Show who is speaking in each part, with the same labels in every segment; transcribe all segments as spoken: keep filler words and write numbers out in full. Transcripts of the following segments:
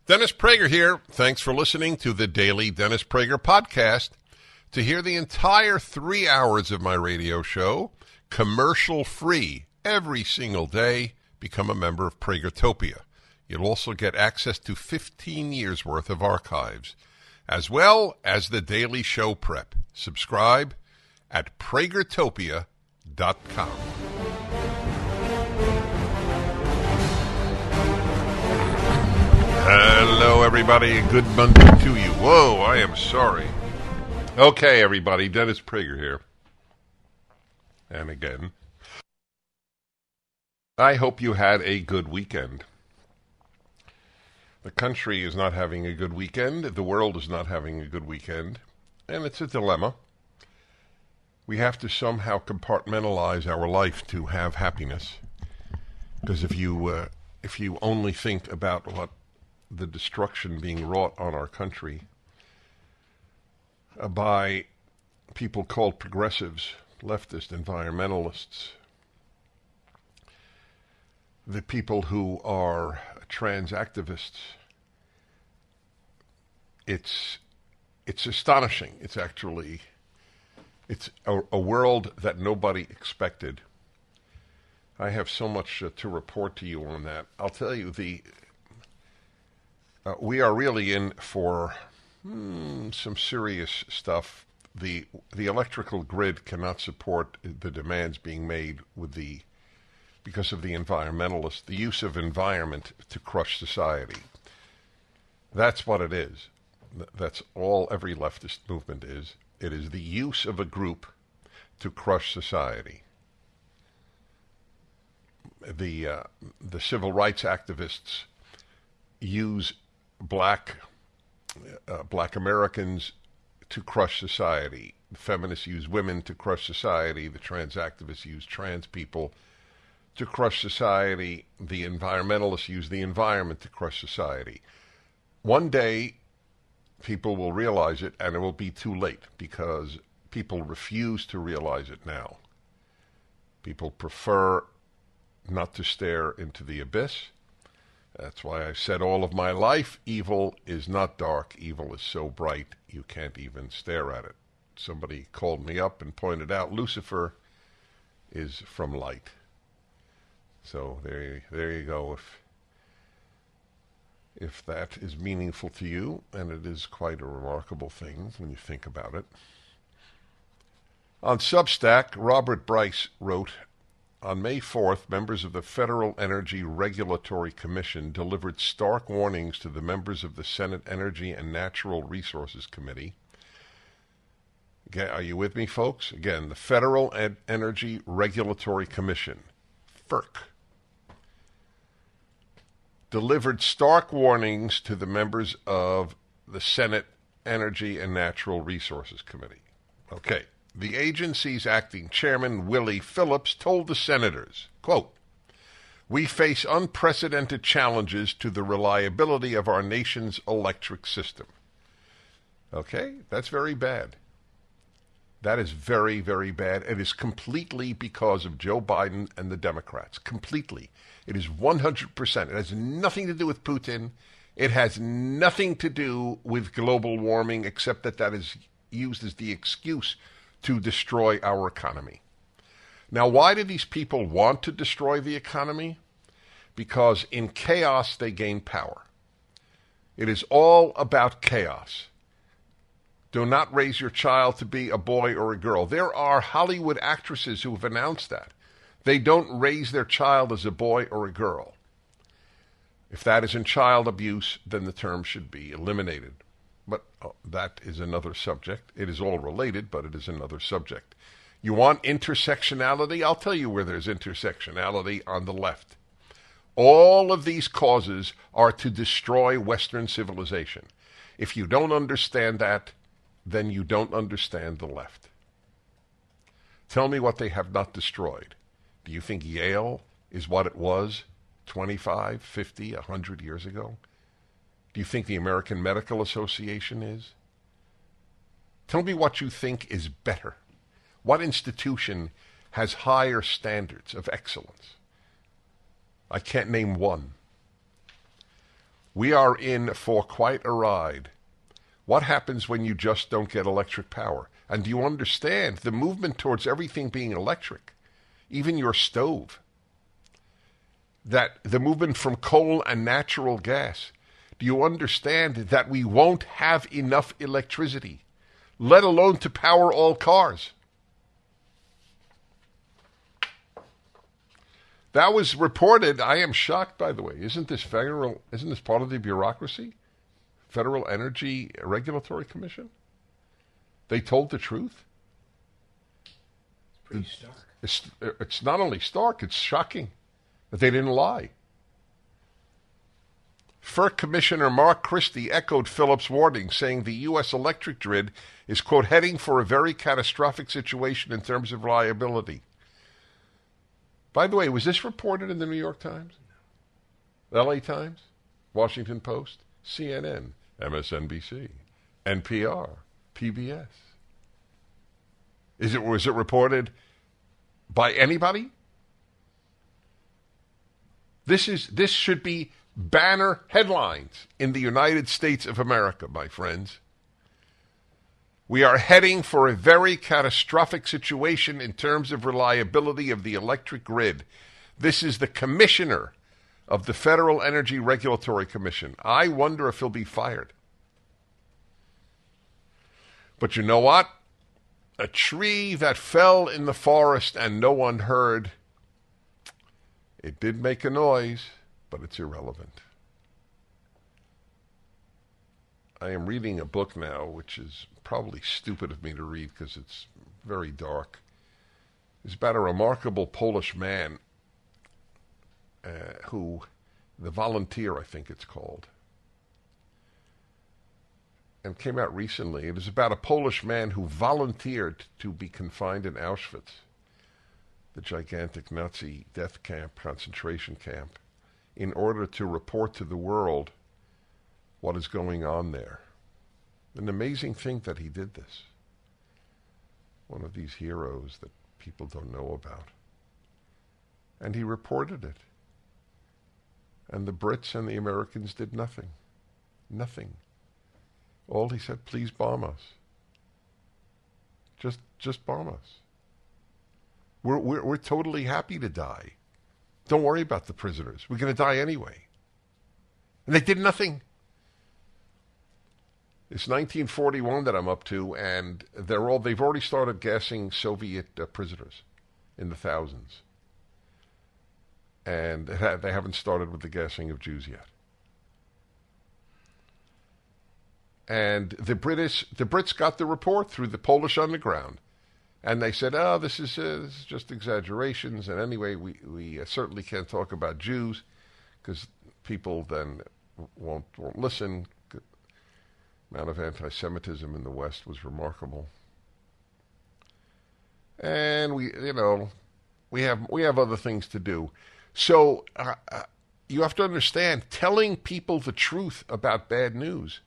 Speaker 1: Dennis Prager here. Thanks for listening to the Daily Dennis Prager Podcast. To hear the entire three hours of my radio show, commercial-free, every single day, become a member of Pragertopia. You'll also get access to fifteen years' worth of archives, as well as the daily show prep. Subscribe at Pragertopia dot com. Hello, everybody. Good Monday to you. Whoa, I am sorry. Okay, everybody. Dennis Prager here. And again, I hope you had a good weekend. The country is not having a good weekend. The world is not having a good weekend. And it's a dilemma. We have to somehow compartmentalize our life to have happiness. Because if you, uh, if you only think about what the destruction being wrought on our country uh, by people called progressives, leftist, environmentalists, the people who are trans activists, it's it's astonishing. It's actually it's a, a world that nobody expected. I have so much uh, to report to you on that. I'll tell you the. Uh, we are really in for hmm, some serious stuff. The the electrical grid cannot support the demands being made with the because of the environmentalists, the use of environment to crush society. That's what it is. That's all every leftist movement is. It is the use of a group to crush society. The uh, the civil rights activists use black uh, black Americans to crush society. The feminists use women to crush society. The trans activists use trans people to crush society. The environmentalists use the environment to crush society. One day, people will realize it, and it will be too late because people refuse to realize it now. People prefer not to stare into the abyss. That's why I've said all of my life, evil is not dark. Evil is so bright you can't even stare at it. Somebody called me up and pointed out Lucifer is from light. So there you, there you go. If, if that is meaningful to you, and it is quite a remarkable thing when you think about it. On Substack, Robert Bryce wrote, on May fourth, members of the Federal Energy Regulatory Commission delivered stark warnings to the members of the Senate Energy and Natural Resources Committee. Again, are you with me, folks? Again, the Federal Ed- Energy Regulatory Commission, FERC, delivered stark warnings to the members of the Senate Energy and Natural Resources Committee. Okay. The agency's acting chairman, Willie Phillips, told the senators, quote, "We face unprecedented challenges to the reliability of our nation's electric system." Okay, that's very bad. That is very, very bad. It is completely because of Joe Biden and the Democrats. Completely. It is one hundred percent. It has nothing to do with Putin. It has nothing to do with global warming, except that that is used as the excuse to destroy our economy. Now, why do these people want to destroy the economy? Because in chaos, they gain power. It is all about chaos. Do not raise your child to be a boy or a girl. There are Hollywood actresses who have announced that. They don't raise their child as a boy or a girl. If that isn't child abuse, then the term should be eliminated. But oh, that is another subject. It is all related, but it is another subject. You want intersectionality? I'll tell you where there's intersectionality on the left. All of these causes are to destroy Western civilization. If you don't understand that, then you don't understand the left. Tell me what they have not destroyed. Do you think Yale is what it was twenty-five, fifty, one hundred years ago? Do you think the American Medical Association is? Tell me what you think is better. What institution has higher standards of excellence? I can't name one. We are in for quite a ride. What happens when you just don't get electric power? And do you understand the movement towards everything being electric, even your stove? That the movement from coal and natural gas. Do you understand that we won't have enough electricity, let alone to power all cars? That was reported. I am shocked, by the way. Isn't this federal? Isn't this part of the bureaucracy? Federal Energy Regulatory Commission? They told the truth?
Speaker 2: It's pretty stark.
Speaker 1: It's, it's not only stark, it's shocking that they didn't lie. FERC Commissioner Mark Christie echoed Phillips' warning, saying the U S electric grid is, quote, heading for a very catastrophic situation in terms of reliability. By the way, was this reported in the New York Times? L A Times? Washington Post? C N N? M S N B C? N P R? P B S? Is it, was it reported by anybody? This is this should be banner headlines in the United States of America, my friends. We are heading for a very catastrophic situation in terms of reliability of the electric grid. This is the commissioner of the Federal Energy Regulatory Commission. I wonder if he'll be fired. But you know what? A tree that fell in the forest and no one heard. It did make a noise, but it's irrelevant. I am reading a book now, which is probably stupid of me to read because it's very dark. It's about a remarkable Polish man uh, who, The Volunteer, I think it's called, and came out recently. It is about a Polish man who volunteered to be confined in Auschwitz, the gigantic Nazi death camp, concentration camp, in order to report to the world what is going on there. An amazing thing that he did this. One of these heroes that people don't know about. And he reported it. And the Brits and the Americans did nothing. Nothing. All he said, please bomb us. Just just bomb us. We're, we're, we're totally happy to die. Don't worry about the prisoners. We're going to die anyway. And they did nothing. It's nineteen forty-one that I'm up to, and they're all, they've already started gassing Soviet uh, prisoners in the thousands. And they haven't started with the gassing of Jews yet. And the British, the Brits got the report through the Polish underground. And they said, oh, this is, uh, this is just exaggerations. And anyway, we, we uh, certainly can't talk about Jews because people then won't, won't listen. The amount of anti-Semitism in the West was remarkable. And we, you know, we have we have other things to do. So uh, uh, you have to understand, telling people the truth about bad news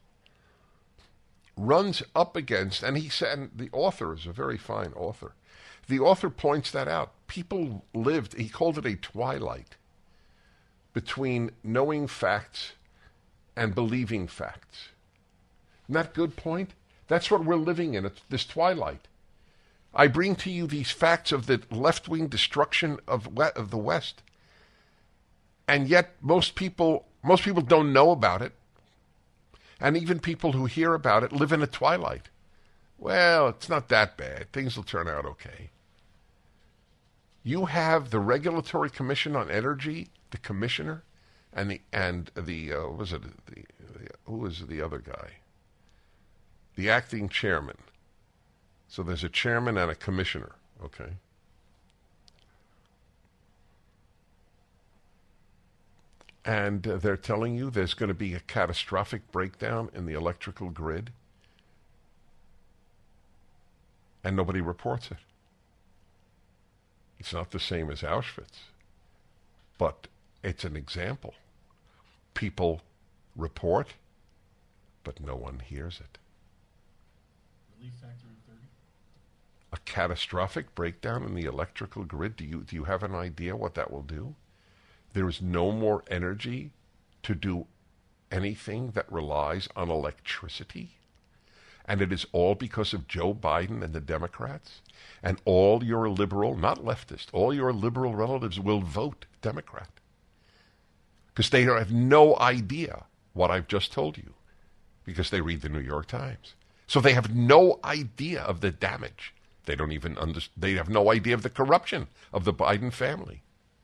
Speaker 1: runs up against, and he said, and the author is a very fine author. The author points that out. People lived, he called it a twilight between knowing facts and believing facts. Isn't that a good point? That's what we're living in, it's this twilight. I bring to you these facts of the left-wing destruction of, of the West. And yet most people, most people don't know about it. And even people who hear about it live in a twilight. Well, it's not that bad. Things will turn out okay. You have the Regulatory Commission on Energy, the commissioner, and the and the uh, what was it the, the who was the other guy? The acting chairman. So there's a chairman and a commissioner. Okay. And uh, they're telling you there's going to be a catastrophic breakdown in the electrical grid. And nobody reports it. It's not the same as Auschwitz. But it's an example. People report, but no one hears it.
Speaker 2: Relief factor of thirty?
Speaker 1: A catastrophic breakdown in the electrical grid. Do you do you have an idea what that will do? There is no more energy to do anything that relies on electricity? And it is all because of Joe Biden and the Democrats? And all your liberal, not leftist, all your liberal relatives will vote Democrat. Because they have no idea what I've just told you. Because they read the New York Times. So they have no idea of the damage. They don't even understand. They have no idea of the corruption of the Biden family.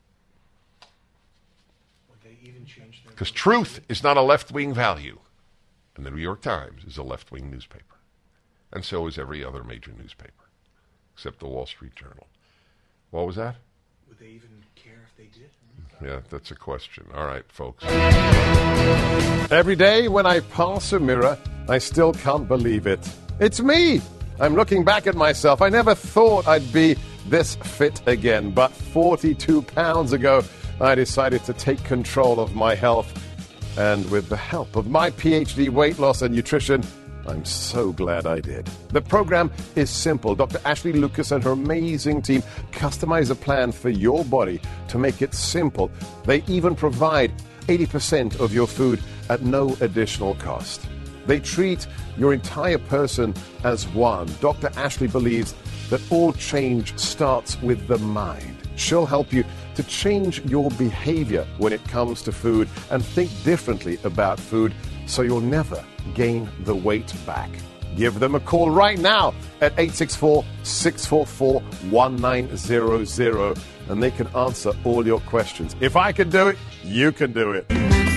Speaker 1: Because truth is not a left-wing value. And the New York Times is a left-wing newspaper. And so is every other major newspaper. Except the Wall Street Journal. What was that?
Speaker 2: Would they even care if they did?
Speaker 1: Yeah, that's a question. All right, folks.
Speaker 3: Every day when I pass a mirror, I still can't believe it. It's me! I'm looking back at myself. I never thought I'd be this fit again. But forty-two pounds ago, I decided to take control of my health. And with the help of my P H D weight loss and nutrition, I'm so glad I did. The program is simple. Doctor Ashley Lucas and her amazing team customize a plan for your body to make it simple. They even provide eighty percent of your food at no additional cost. They treat your entire person as one. Doctor Ashley believes that all change starts with the mind. She'll help you to change your behavior when it comes to food and think differently about food so you'll never gain the weight back. Give them a call right now at eight six four, six four four, one nine zero zero and they can answer all your questions. If I can do it, you can do it.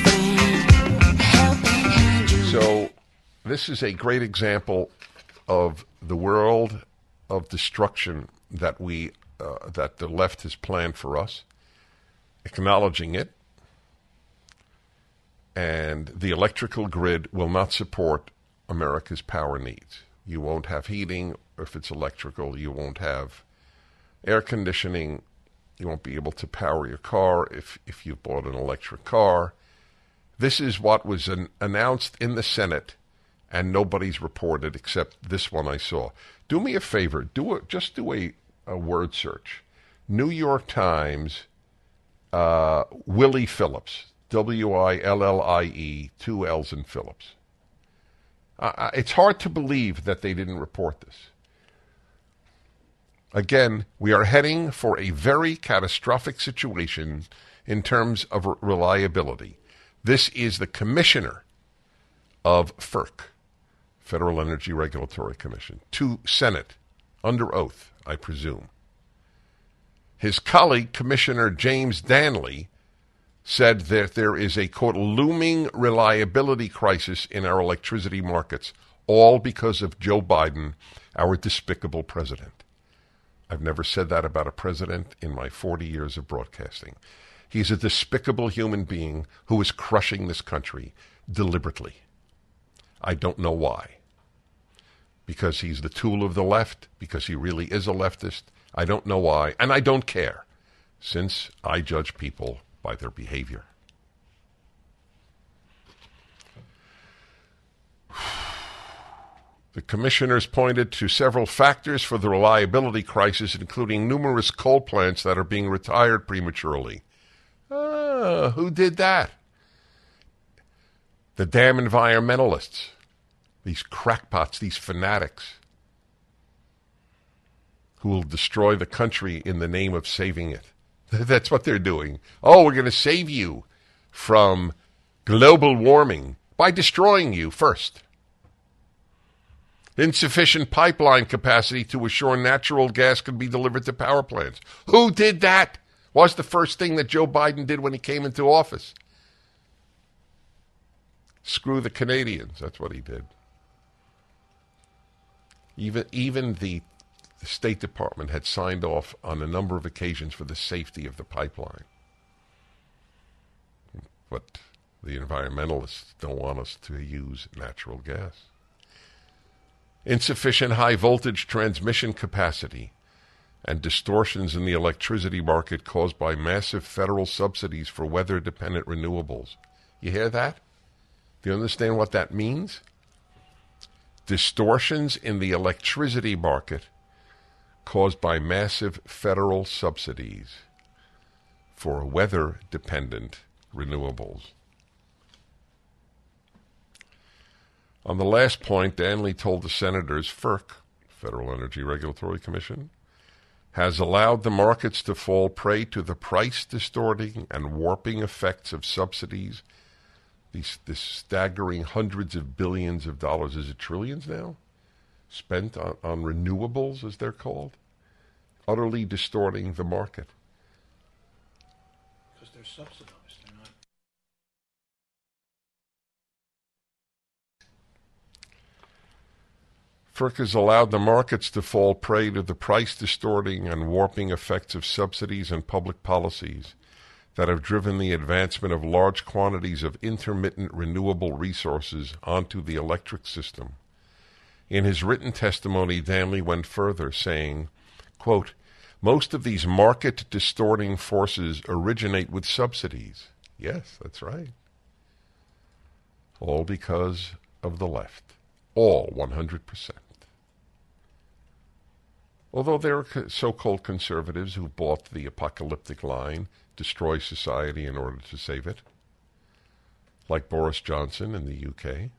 Speaker 1: So this is a great example of the world of destruction that we uh, that the left has planned for us, acknowledging it. And the electrical grid will not support America's power needs. You won't have heating if it's electrical. You won't have air conditioning. You won't be able to power your car if, if you bought an electric car. This is what was an, announced in the Senate, and nobody's reported except this one I saw. Do me a favor. Do a, just do a, a word search. New York Times, uh, Willie Phillips. W I L L I E, two L's in Phillips. Uh, it's hard to believe that they didn't report this. Again, we are heading for a very catastrophic situation in terms of re- reliability. This is the commissioner of FERC, Federal Energy Regulatory Commission, to Senate, under oath, I presume. His colleague, Commissioner James Danley, said that there is a, quote, looming reliability crisis in our electricity markets, all because of Joe Biden, our despicable president. I've never said that about a president in my forty years of broadcasting. He's a despicable human being who is crushing this country deliberately. I don't know why. Because he's the tool of the left, because he really is a leftist. I don't know why, and I don't care, since I judge people by their behavior. The commissioners pointed to several factors for the reliability crisis, including numerous coal plants that are being retired prematurely. Ah, who did that? The damn environmentalists, these crackpots, these fanatics, who will destroy the country in the name of saving it. That's what they're doing. Oh, we're going to save you from global warming by destroying you first. Insufficient pipeline capacity to assure natural gas could be delivered to power plants. Who did that? Was the first thing that Joe Biden did when he came into office. Screw the Canadians. That's what he did. Even, even the The State Department had signed off on a number of occasions for the safety of the pipeline. But the environmentalists don't want us to use natural gas. Insufficient high-voltage transmission capacity and distortions in the electricity market caused by massive federal subsidies for weather-dependent renewables. You hear that? Do you understand what that means? Distortions in the electricity market caused by massive federal subsidies for weather-dependent renewables. On the last point, Danley told the senators FERC, Federal Energy Regulatory Commission, has allowed the markets to fall prey to the price-distorting and warping effects of subsidies. These this staggering hundreds of billions of dollars, is it trillions now, spent on, on renewables, as they're called, utterly distorting the market.
Speaker 2: Because they're subsidized. They're not.
Speaker 1: FERC has allowed the markets to fall prey to the price-distorting and warping effects of subsidies and public policies that have driven the advancement of large quantities of intermittent renewable resources onto the electric system. In his written testimony, Danley went further, saying, quote, most of these market-distorting forces originate with subsidies. Yes, that's right. All because of the left. All one hundred percent. Although there are so-called conservatives who bought the apocalyptic line, destroy society in order to save it, like Boris Johnson in the U K.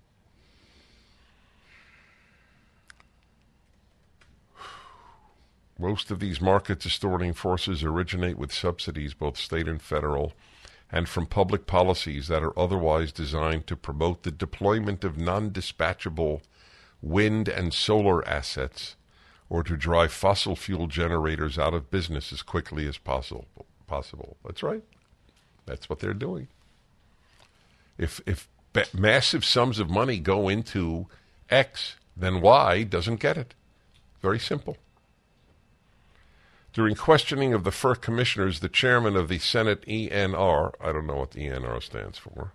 Speaker 1: Most of these market-distorting forces originate with subsidies, both state and federal, and from public policies that are otherwise designed to promote the deployment of non-dispatchable wind and solar assets, or to drive fossil fuel generators out of business as quickly as possible. Possible. That's right. That's what they're doing. If if ba- massive sums of money go into X, then Y doesn't get it. Very simple. During questioning of the FERC commissioners, the chairman of the Senate E N R, I don't know what the E N R stands for.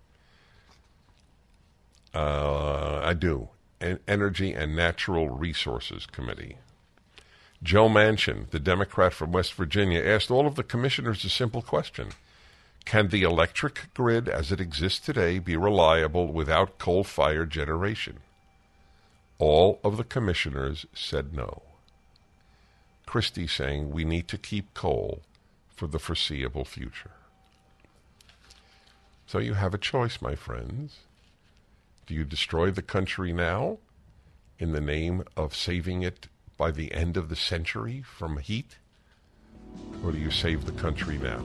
Speaker 1: Uh, I do. En- Energy and Natural Resources Committee. Joe Manchin, the Democrat from West Virginia, asked all of the commissioners a simple question. Can the electric grid as it exists today be reliable without coal-fired generation? All of the commissioners said no. Christie saying we need to keep coal for the foreseeable future. So you have a choice, my friends. Do you destroy the country now in the name of saving it by the end of the century from heat? Or do you save the country now?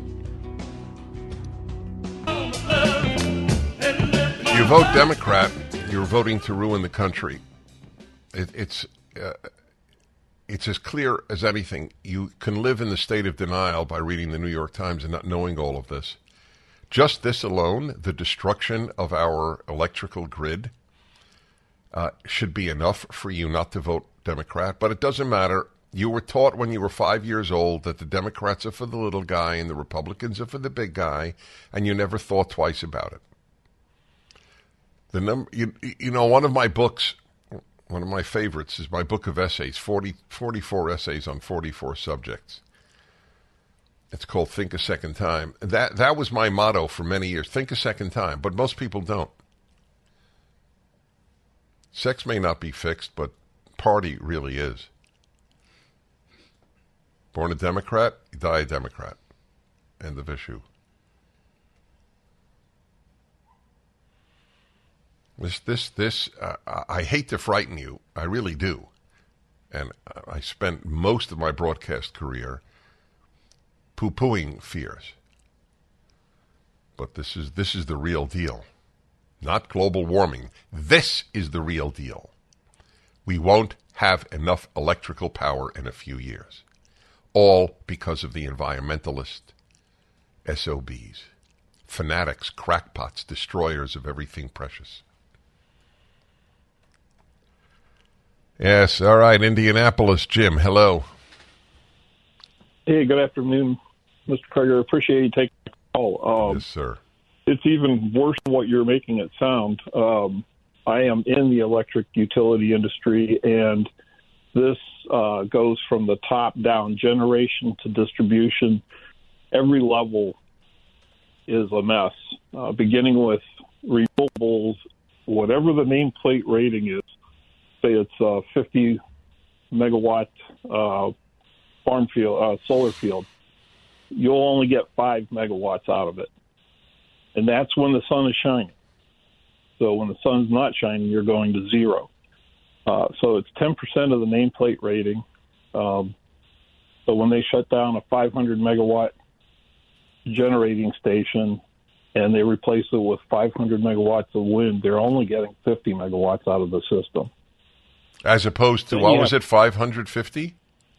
Speaker 1: You vote Democrat, you're voting to ruin the country. It, it's uh, it's as clear as anything. You can live in the state of denial by reading the New York Times and not knowing all of this. Just this alone, the destruction of our electrical grid, uh, should be enough for you not to vote Democrat. But it doesn't matter. You were taught when you were five years old that the Democrats are for the little guy and the Republicans are for the big guy, and you never thought twice about it. The number, you, you know, one of my books, one of my favorites is my book of essays, forty, forty-four essays on forty-four subjects. It's called Think a Second Time. That that was my motto for many years. Think a second time, but most people don't. Sex may not be fixed, but party really is. Born a Democrat, you die a Democrat. End of issue. This, this, this, uh, I hate to frighten you. I really do. And I spent most of my broadcast career poo-pooing fears. But this is this is the real deal. Not global warming. This is the real deal. We won't have enough electrical power in a few years. All because of the environmentalist S O Bs. Fanatics, crackpots, destroyers of everything precious. Yes, all right, Indianapolis. Jim, hello.
Speaker 4: Hey, good afternoon, Mister Krager. Appreciate you taking the call. Um,
Speaker 1: yes, sir.
Speaker 4: It's even worse than what you're making it sound. Um, I am in the electric utility industry, and this uh, goes from the top down, generation to distribution. Every level is a mess, uh, beginning with renewables, whatever the nameplate rating is. Say it's a fifty megawatt uh, farm field, uh, solar field. You'll only get five megawatts out of it. And that's when the sun is shining. So when the sun's not shining, you're going to zero. Uh, so it's ten percent of the nameplate rating. Um, so when they shut down a five hundred megawatt generating station and they replace it with five hundred megawatts of wind, they're only getting fifty megawatts out of the system.
Speaker 1: As opposed to, what was it, five hundred fifty?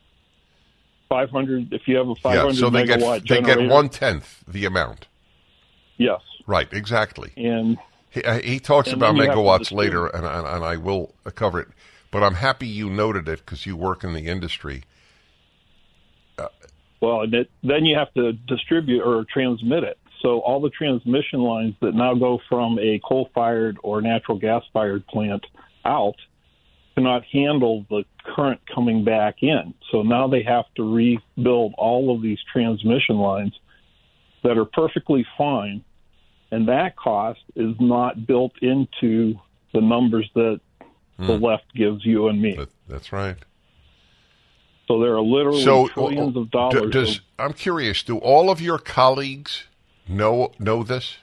Speaker 4: five hundred, if you have a five hundred
Speaker 1: yeah, so they
Speaker 4: megawatt
Speaker 1: get,
Speaker 4: generator.
Speaker 1: They get one-tenth the amount.
Speaker 4: Yes.
Speaker 1: Right, exactly.
Speaker 4: And
Speaker 1: he, uh, he talks
Speaker 4: and
Speaker 1: about megawatts
Speaker 4: to
Speaker 1: later, and, and, and I will cover it. But I'm happy you noted it because you work in the industry. Uh,
Speaker 4: well, and it, then you have to distribute or transmit it. So all the transmission lines that now go from a coal-fired or natural gas-fired plant out cannot handle the current coming back in. So now they have to rebuild all of these transmission lines that are perfectly fine, and that cost is not built into the numbers that hmm. the left gives you and me.
Speaker 1: That, that's right.
Speaker 4: So there are literally
Speaker 1: so,
Speaker 4: trillions of dollars.
Speaker 1: Does,
Speaker 4: of,
Speaker 1: I'm curious, do all of your colleagues know know this?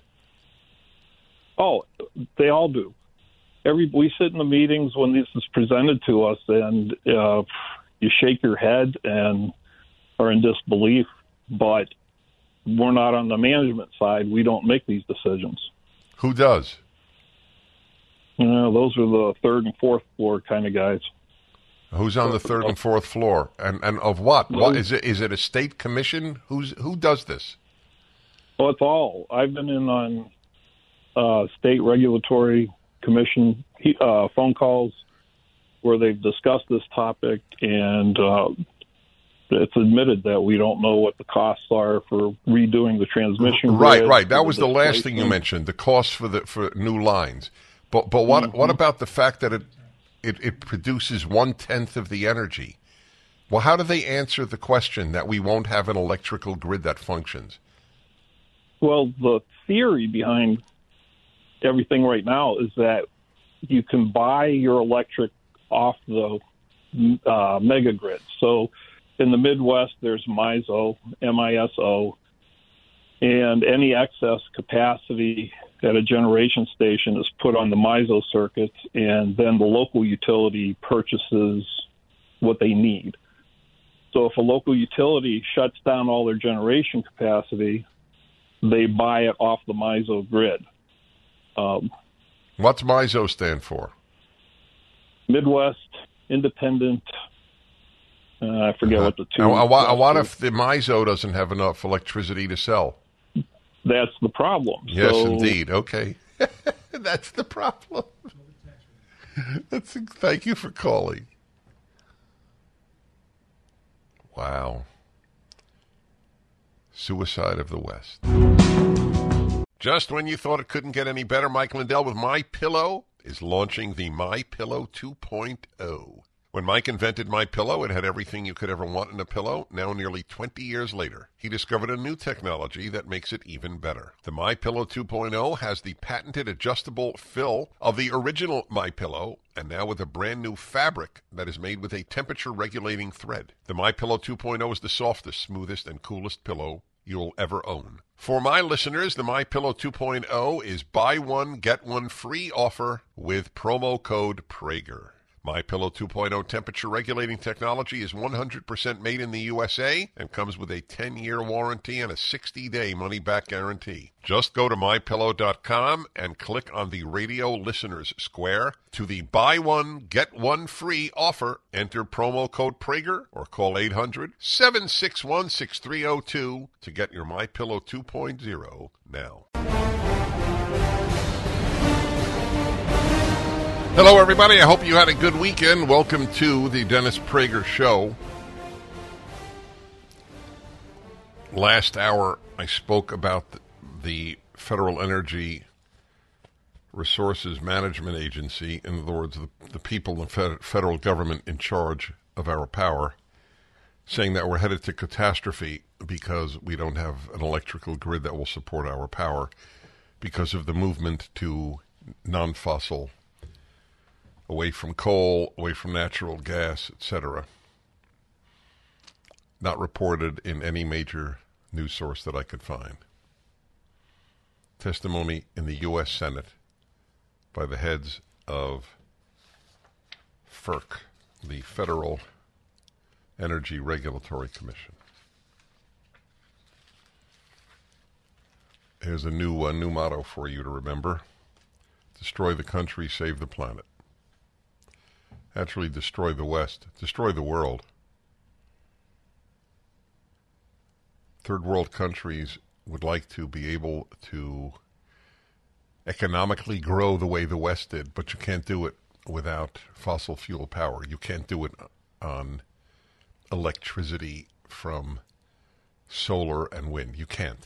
Speaker 4: Oh, they all do. Every we sit in the meetings when this is presented to us, and uh, you shake your head and are in disbelief. But we're not on the management side. We don't make these decisions.
Speaker 1: Who does?
Speaker 4: You know, those are the third and fourth floor kind of guys.
Speaker 1: Who's on the third and fourth floor, and and of what? What is it? Is it a state commission? Who's who does this?
Speaker 4: Well, it's all. I've been in on uh, state regulatory commission uh, phone calls where they've discussed this topic, and uh, it's admitted that we don't know what the costs are for redoing the transmission grid.
Speaker 1: Right, right. That was the last thing you mentioned, the costs for the for new lines. But but what mm-hmm. what about the fact that it it, it produces one tenth of the energy? Well, how do they answer the question that we won't have an electrical grid that functions?
Speaker 4: Well, the theory behind everything right now is that you can buy your electric off the uh, mega grid. So in the Midwest, there's MISO, M I S O, and any excess capacity at a generation station is put on the MISO circuit, and then the local utility purchases what they need. So if a local utility shuts down all their generation capacity, they buy it off the MISO grid. Um,
Speaker 1: What's MISO stand for?
Speaker 4: Midwest Independent. Uh, I forget uh, what the two.
Speaker 1: Now, what, what if the MISO doesn't have enough electricity to sell?
Speaker 4: That's the problem.
Speaker 1: Yes,
Speaker 4: so,
Speaker 1: indeed. Okay, that's the problem. That's, thank you for calling. Wow. Suicide of the West. Just when you thought it couldn't get any better, Mike Lindell with MyPillow is launching the MyPillow two point oh. When Mike invented MyPillow, it had everything you could ever want in a pillow. Now, nearly twenty years later, he discovered a new technology that makes it even better. The MyPillow two point oh has the patented adjustable fill of the original MyPillow, and now with a brand new fabric that is made with a temperature-regulating thread. The MyPillow two point oh is the softest, smoothest, and coolest pillow you'll ever own. For my listeners, the MyPillow two point oh is buy one, get one free offer with promo code Prager. MyPillow two point oh temperature-regulating technology is one hundred percent made in the U S A and comes with a ten-year warranty and a sixty-day money-back guarantee. Just go to my pillow dot com and click on the radio listeners square to the buy one, get one free offer. Enter promo code Prager or call eight hundred, seven six one, six three zero two to get your MyPillow two point oh now. Hello, everybody. I hope you had a good weekend. Welcome to the Dennis Prager Show. Last hour, I spoke about the Federal Energy Resources Management Agency, in other words, the, the people in the federal government in charge of our power, saying that we're headed to catastrophe because we don't have an electrical grid that will support our power because of the movement to non-fossil, away from coal, away from natural gas, et cetera. Not reported in any major news source that I could find. Testimony in the U S Senate by the heads of FERC, the Federal Energy Regulatory Commission. Here's a new uh, new motto for you to remember. Destroy the country, save the planet. Actually, destroy the West, destroy the world. Third world countries would like to be able to economically grow the way the West did, but you can't do it without fossil fuel power. You can't do it on electricity from solar and wind. You can't.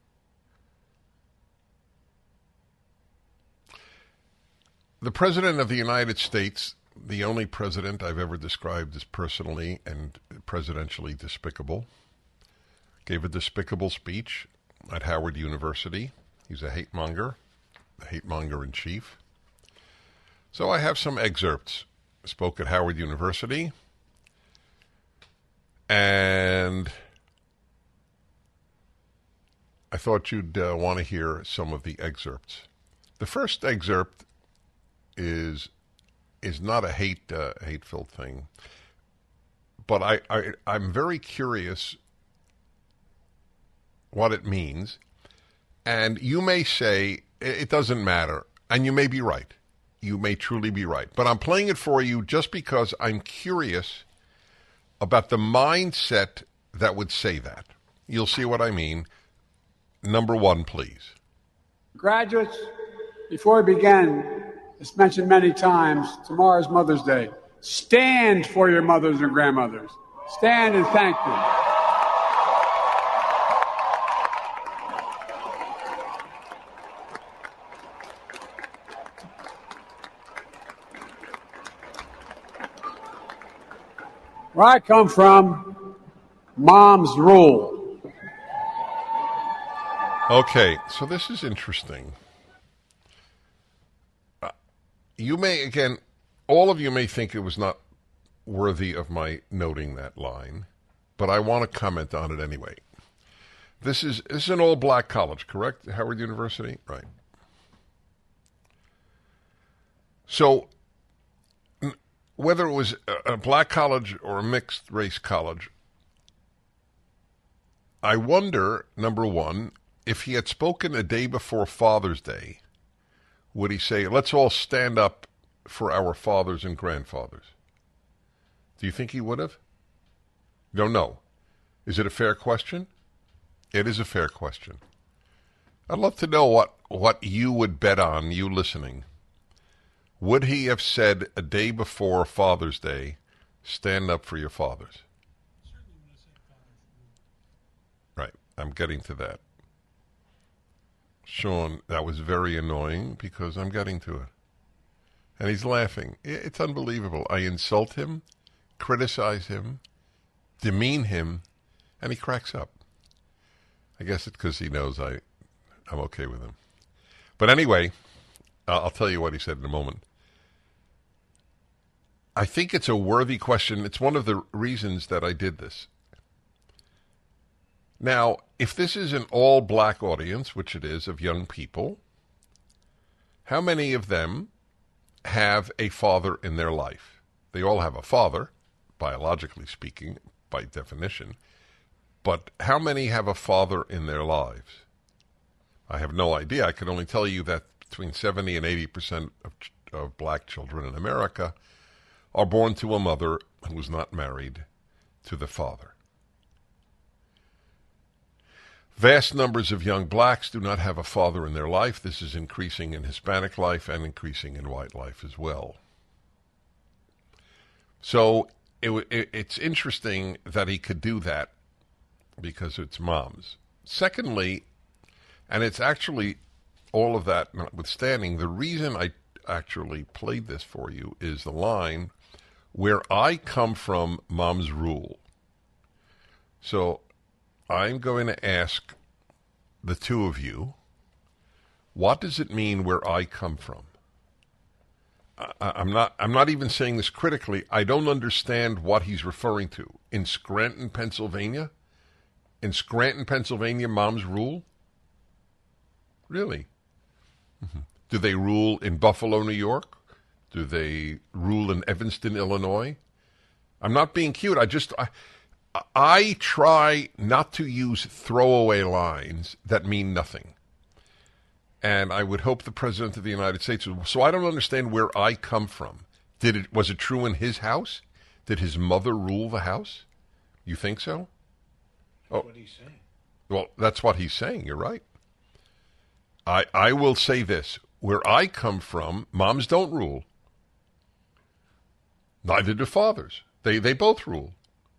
Speaker 1: The President of the United States, the only president I've ever described as personally and presidentially despicable, gave a despicable speech at Howard University. He's a hate monger, a hate monger in chief. So I have some excerpts. Spoke at Howard University, and I thought you'd uh, want to hear some of the excerpts. The first excerpt is is not a hate uh, hate-filled thing, but I, I I'm very curious what it means, and you may say it doesn't matter, and you may be right. You may truly be right, but I'm playing it for you just because I'm curious about the mindset that would say that. You'll see what I mean. Number one, please.
Speaker 5: Graduates, before we begin, it's mentioned many times, tomorrow's Mother's Day. Stand for your mothers and grandmothers. Stand and thank them. Where I come from, moms rule.
Speaker 1: Okay, so this is interesting. Uh, you may, again, all of you may think it was not worthy of my noting that line, but I want to comment on it anyway. This is this is an all-black college, correct? Howard University? Right. So, n- whether it was a, a black college or a mixed-race college, I wonder, number one, if he had spoken a day before Father's Day, would he say, let's all stand up for our fathers and grandfathers? Do you think he would have? Don't know. Is it a fair question? It is a fair question. I'd love to know what, what you would bet on, you listening. Would he have said a day before Father's Day, stand up for your fathers? Right, I'm getting to that. Sean, that was very annoying because I'm getting to it. And he's laughing. It's unbelievable. I insult him, criticize him, demean him, and he cracks up. I guess it's because he knows I, I'm okay with him. But anyway, I'll tell you what he said in a moment. I think it's a worthy question. It's one of the reasons that I did this. Now, if this is an all-black audience, which it is, of young people, how many of them have a father in their life? They all have a father, biologically speaking, by definition, but how many have a father in their lives? I have no idea. I can only tell you that between seventy and eighty percent of, of black children in America are born to a mother who is not married to the father. Vast numbers of young blacks do not have a father in their life. This is increasing in Hispanic life and increasing in white life as well. So it, it, it's interesting that he could do that because it's moms. Secondly, and it's actually all of that notwithstanding, the reason I actually played this for you is the line, where I come from, moms rule. So I'm going to ask the two of you, what does it mean where I come from? I, I'm not I'm not even saying this critically. I don't understand what he's referring to. In Scranton, Pennsylvania? In Scranton, Pennsylvania, moms rule? Really? Mm-hmm. Do they rule in Buffalo, New York? Do they rule in Evanston, Illinois? I'm not being cute. I just, I, I try not to use throwaway lines that mean nothing. And I would hope the President of the United States would. So I don't understand where I come from. Did it, was it true in his house? Did his mother rule the house? You think so?
Speaker 2: That's oh. what he's saying.
Speaker 1: Well, that's what he's saying. You're right. I I will say this. Where I come from, moms don't rule. Neither do fathers. They they both rule.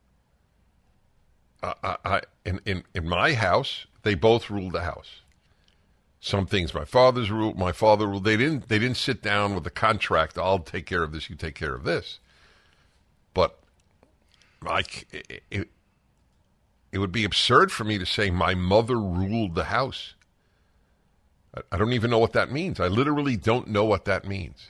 Speaker 1: I, I, I in, in in my house, they both rule the house. Some things my father's rule, my father ruled. They didn't they didn't sit down with a contract. I'll take care of this. You take care of this. But I it, it, it would be absurd for me to say my mother ruled the house. I, I don't even know what that means. I literally don't know what that means.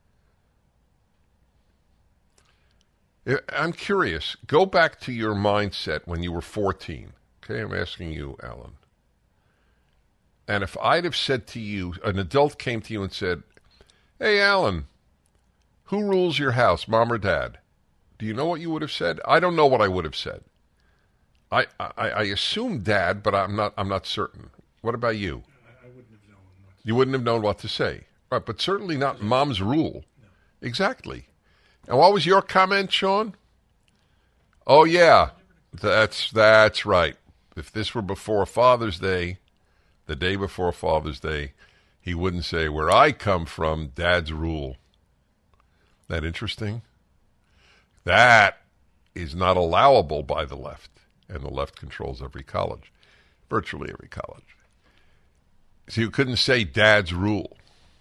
Speaker 1: I'm curious. Go back to your mindset when you were fourteen. Okay, I'm asking you, Alan. And if I'd have said to you, an adult came to you and said, "Hey, Alan, who rules your house, mom or dad?" Do you know what you would have said? I don't know what I would have said. I I, I assume dad, but I'm not I'm not certain. What about you?
Speaker 2: I, I wouldn't have known what to
Speaker 1: You wouldn't have known what to say. Right, but certainly not mom's rule.
Speaker 2: No.
Speaker 1: Exactly. And what was your comment, Sean? Oh, yeah, that's that's right. If this were before Father's Day, the day before Father's Day, he wouldn't say, where I come from, Dad's rule. That interesting? That is not allowable by the left, and the left controls every college, virtually every college. So you couldn't say Dad's rule.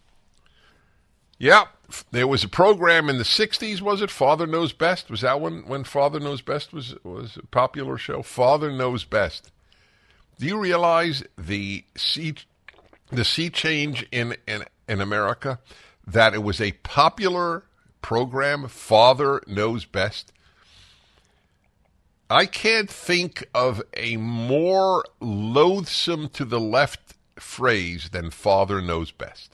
Speaker 1: Yeah, there was a program in the sixties, was it? Father Knows Best? Was that when, when Father Knows Best was, was a popular show? Father Knows Best. Do you realize the sea, the sea change in, in, in America? That it was a popular program, Father Knows Best? I can't think of a more loathsome to the left phrase than Father Knows Best.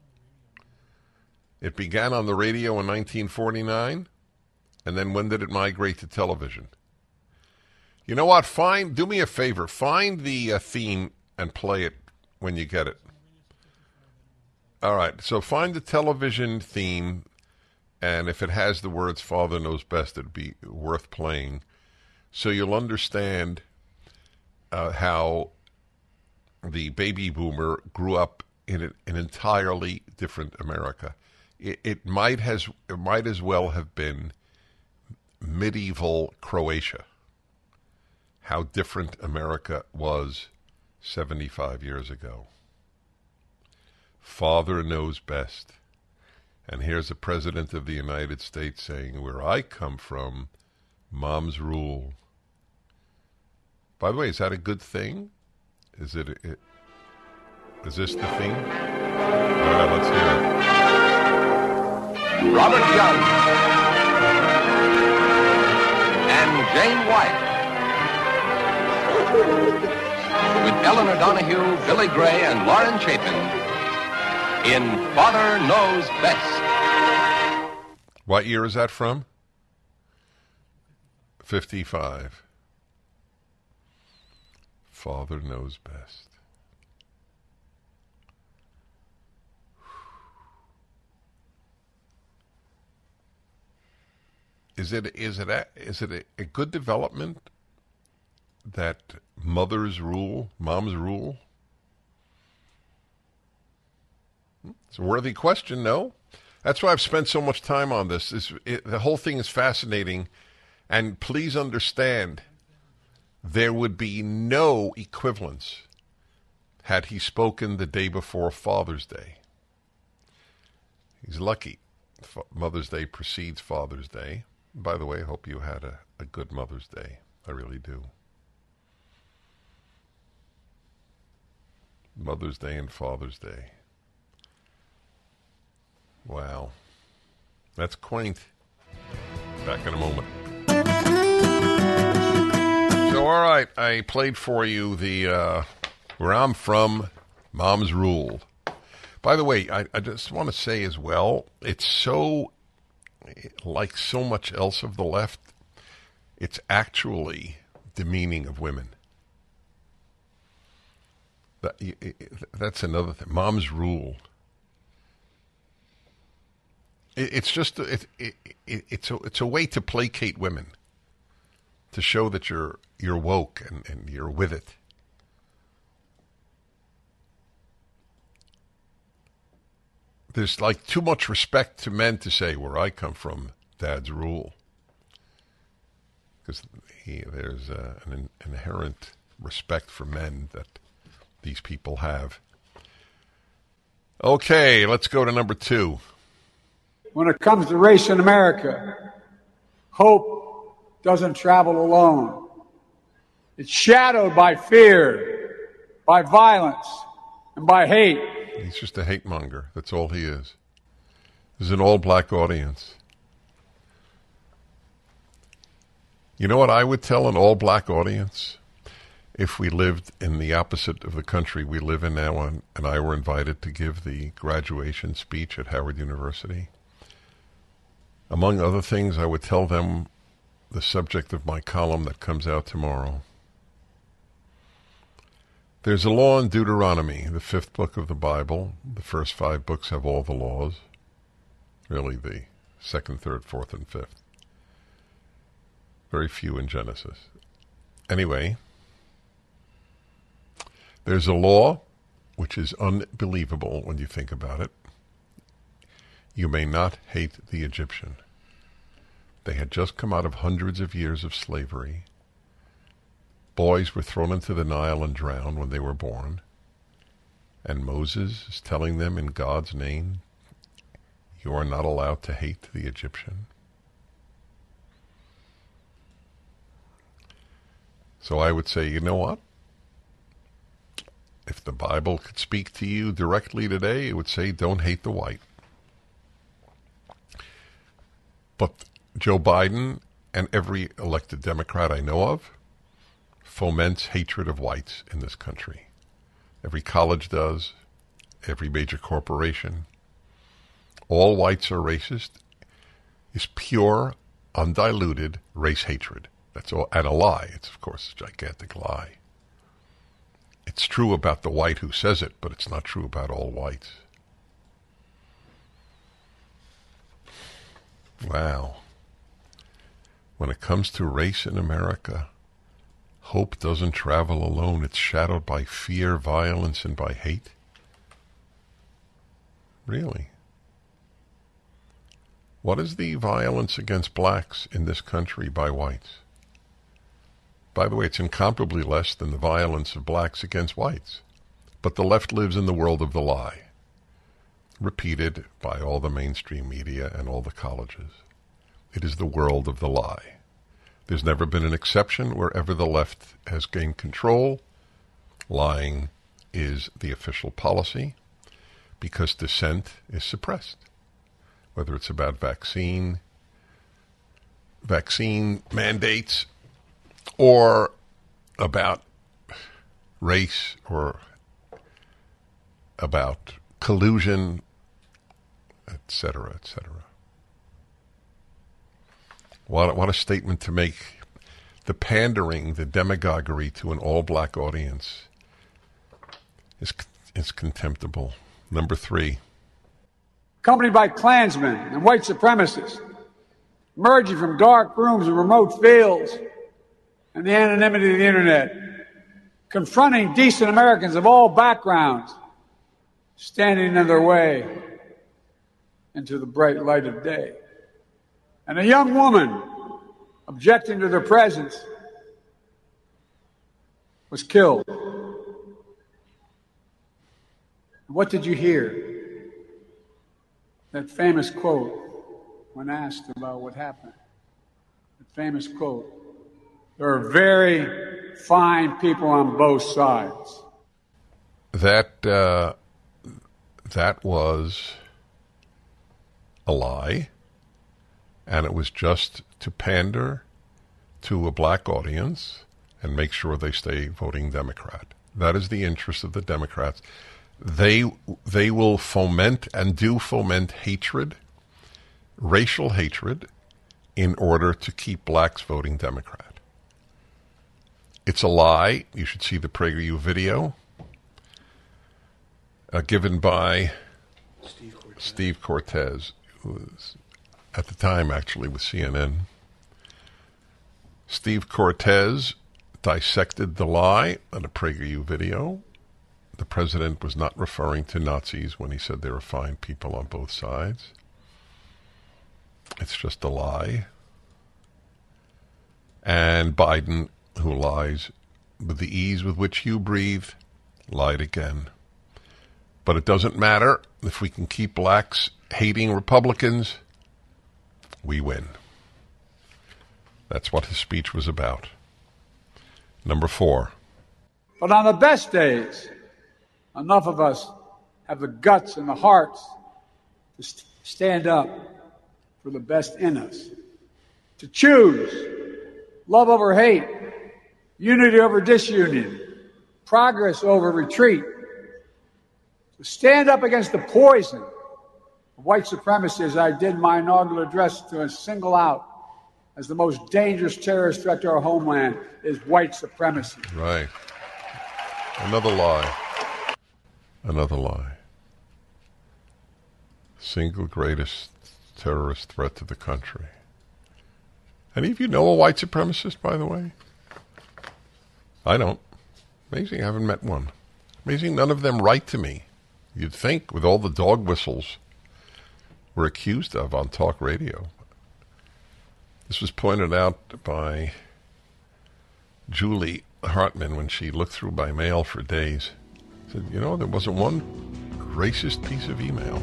Speaker 1: It began on the radio in nineteen forty-nine, and then when did it migrate to television? You know what? Find, do me a favor. Find the uh, theme and play it when you get it. All right, so find the television theme, and if it has the words Father Knows Best, it'd be worth playing, so you'll understand uh, how the baby boomer grew up in an, an entirely different America. It, it might has it might as well have been medieval Croatia. How different America was seventy-five years ago. Father knows best. And here's the President of the United States saying, where I come from, moms rule. By the way, is that a good thing? Is it? it is this the thing? All right, let's hear it.
Speaker 6: Robert Young and Jane White, with Eleanor Donahue, Billy Gray, and Lauren Chapin in Father Knows Best.
Speaker 1: What year is that from? fifty-five. Father Knows Best. Is it is it a, is it a, a good development that mothers rule, moms rule? It's a worthy question, no? That's why I've spent so much time on this. This it, the whole thing is fascinating, and please understand, there would be no equivalence had he spoken the day before Father's Day. He's lucky. Mother's Day precedes Father's Day. By the way, I hope you had a, a good Mother's Day. I really do. Mother's Day and Father's Day. Wow. That's quaint. Back in a moment. So, all right, I played for you the uh, Where I'm From, Mom's Ruled. By the way, I, I just want to say as well, it's so, like so much else of the left, it's actually demeaning of women. That, that's another thing. Mom's rule. It, it's just, it, it, it, it's, a, it's a way to placate women, to show that you're, you're woke and, and you're with it. There's like too much respect to men to say, where I come from, Dad's rule. Because there's uh, an in, inherent respect for men that these people have. Okay, let's go to number two.
Speaker 5: When it comes to race in America, hope doesn't travel alone. It's shadowed by fear, by violence, and by hate.
Speaker 1: He's just a hate monger. That's all he is. This is an all-black audience. You know what I would tell an all-black audience? If we lived in the opposite of the country we live in now, and, and I were invited to give the graduation speech at Howard University, among other things, I would tell them the subject of my column that comes out tomorrow. There's a law in Deuteronomy, the fifth book of the Bible. The first five books have all the laws. Really, the second, third, fourth, and fifth. Very few in Genesis. Anyway, there's a law which is unbelievable when you think about it. You may not hate the Egyptian. They had just come out of hundreds of years of slavery. Boys were thrown into the Nile and drowned when they were born. And Moses is telling them in God's name, you are not allowed to hate the Egyptian. So I would say, you know what? If the Bible could speak to you directly today, it would say, don't hate the white. But Joe Biden and every elected Democrat I know of foments hatred of whites in this country. Every college does, every major corporation. All whites are racist is pure, undiluted race hatred. That's all, and a lie. It's, of course, a gigantic lie. It's true about the white who says it, but it's not true about all whites. Wow. When it comes to race in America, hope doesn't travel alone. It's shadowed by fear, violence, and by hate. Really? What is the violence against blacks in this country by whites? By the way, it's incomparably less than the violence of blacks against whites. But the left lives in the world of the lie, repeated by all the mainstream media and all the colleges. It is the world of the lie. There's never been an exception. Wherever the left has gained control, lying is the official policy because dissent is suppressed. Whether it's about vaccine, vaccine mandates, or about race, or about collusion, et cetera, et cetera. What, what a statement to make. The pandering, the demagoguery to an all-black audience is, is contemptible. Number three.
Speaker 5: Accompanied by Klansmen and white supremacists, emerging from dark rooms and remote fields and the anonymity of the internet, confronting decent Americans of all backgrounds, standing in their way into the bright light of day. And a young woman, objecting to their presence, was killed. What did you hear? That famous quote when asked about what happened. The famous quote, there are very fine people on both sides.
Speaker 1: That, uh, that was a lie. And it was just to pander to a black audience and make sure they stay voting Democrat. That is the interest of the Democrats. They they will foment and do foment hatred, racial hatred, in order to keep blacks voting Democrat. It's a lie. You should see the PragerU video uh, given by
Speaker 2: Steve Cortez.
Speaker 1: Steve Cortez, who was at the time actually with C N N. Steve Cortez dissected the lie on a PragerU video. The president was not referring to Nazis when he said they were fine people on both sides. It's just a lie. And Biden, who lies with the ease with which you breathe, lied again. But it doesn't matter. If we can keep blacks hating Republicans, we win. That's what his speech was about. Number four.
Speaker 5: But on the best days, enough of us have the guts and the hearts to st- stand up for the best in us, to choose love over hate, unity over disunion, progress over retreat, to stand up against the poison of white supremacy, as I did in my inaugural address, to single out as the most dangerous terrorist threat to our homeland is white supremacy.
Speaker 1: Right. Another lie. Another lie. Single greatest terrorist threat to the country. Any of you know a white supremacist, by the way? I don't. Amazing I haven't met one. Amazing none of them write to me. You'd think with all the dog whistles we're accused of on talk radio. This was pointed out by Julie Hartman when she looked through my mail for days. Said, you know, there wasn't one racist piece of email.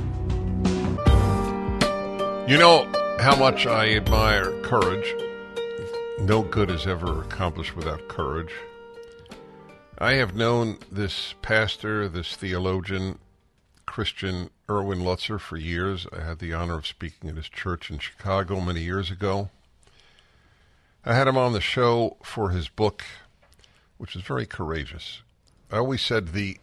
Speaker 1: You know how much I admire courage. No good is ever accomplished without courage. I have known this pastor, this theologian, Christian Erwin Lutzer, for years. I had the honor of speaking at his church in Chicago many years ago. I had him on the show for his book, which is very courageous. I always said the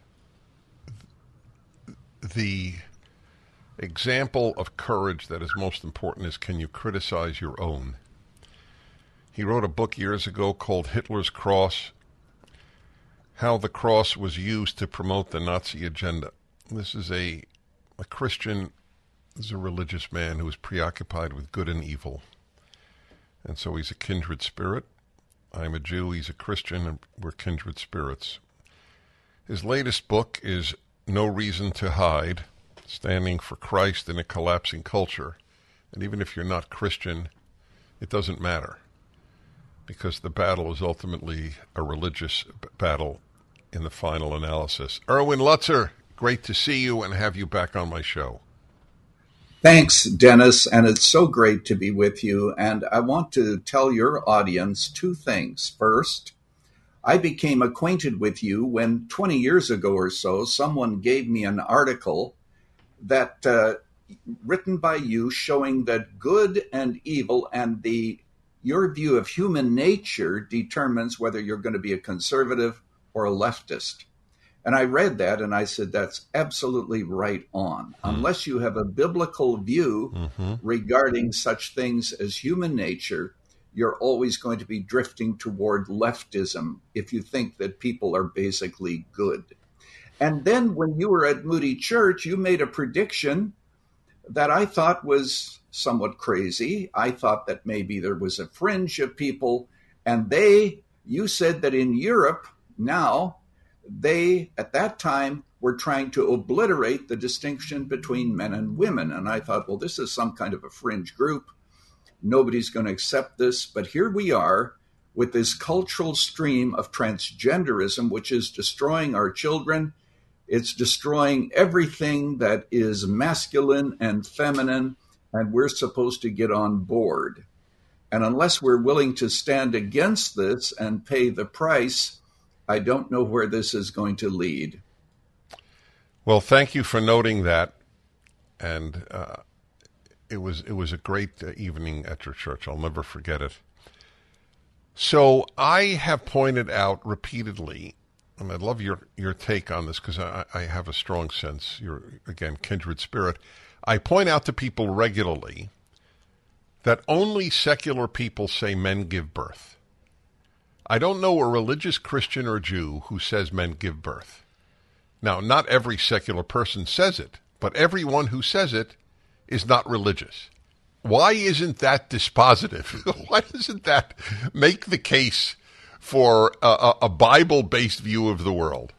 Speaker 1: the example of courage that is most important is, can you criticize your own? He wrote a book years ago called Hitler's Cross, how the cross was used to promote the Nazi agenda. This is a, a Christian, this is a religious man who is preoccupied with good and evil. And so he's a kindred spirit. I'm a Jew, he's a Christian, and we're kindred spirits. His latest book is No Reason to Hide, Standing for Christ in a Collapsing Culture. And even if you're not Christian, it doesn't matter, because the battle is ultimately a religious b- battle in the final analysis. Erwin Lutzer, great to see you and have you back on my show.
Speaker 7: Thanks, Dennis, and it's so great to be with you. And I want to tell your audience two things. First, I became acquainted with you when twenty years ago or so, someone gave me an article that uh, written by you showing that good and evil and the your view of human nature determines whether you're going to be a conservative or a leftist. And I read that and I said, that's absolutely right on. Mm-hmm. Unless you have a biblical view mm-hmm. regarding such things as human nature, you're always going to be drifting toward leftism if you think that people are basically good. And then when you were at Moody Church, you made a prediction that I thought was somewhat crazy. I thought that maybe there was a fringe of people, and they, you said that in Europe now, they, at that time, were trying to obliterate the distinction between men and women. And I thought, well, this is some kind of a fringe group. Nobody's going to accept this. But here we are with this cultural stream of transgenderism, which is destroying our children. It's destroying everything that is masculine and feminine, and we're supposed to get on board. And unless we're willing to stand against this and pay the price, I don't know where this is going to lead.
Speaker 1: Well, thank you for noting that. And uh, it was it was a great uh, evening at your church. I'll never forget it. So I have pointed out repeatedly and I'd love your, your take on this because I, I have a strong sense, you're, again, kindred spirit. I point out to people regularly that only secular people say men give birth. I don't know a religious Christian or Jew who says men give birth. Now, not every secular person says it, but everyone who says it is not religious. Why isn't that dispositive? Why doesn't that make the case for a, a Bible-based view of the world?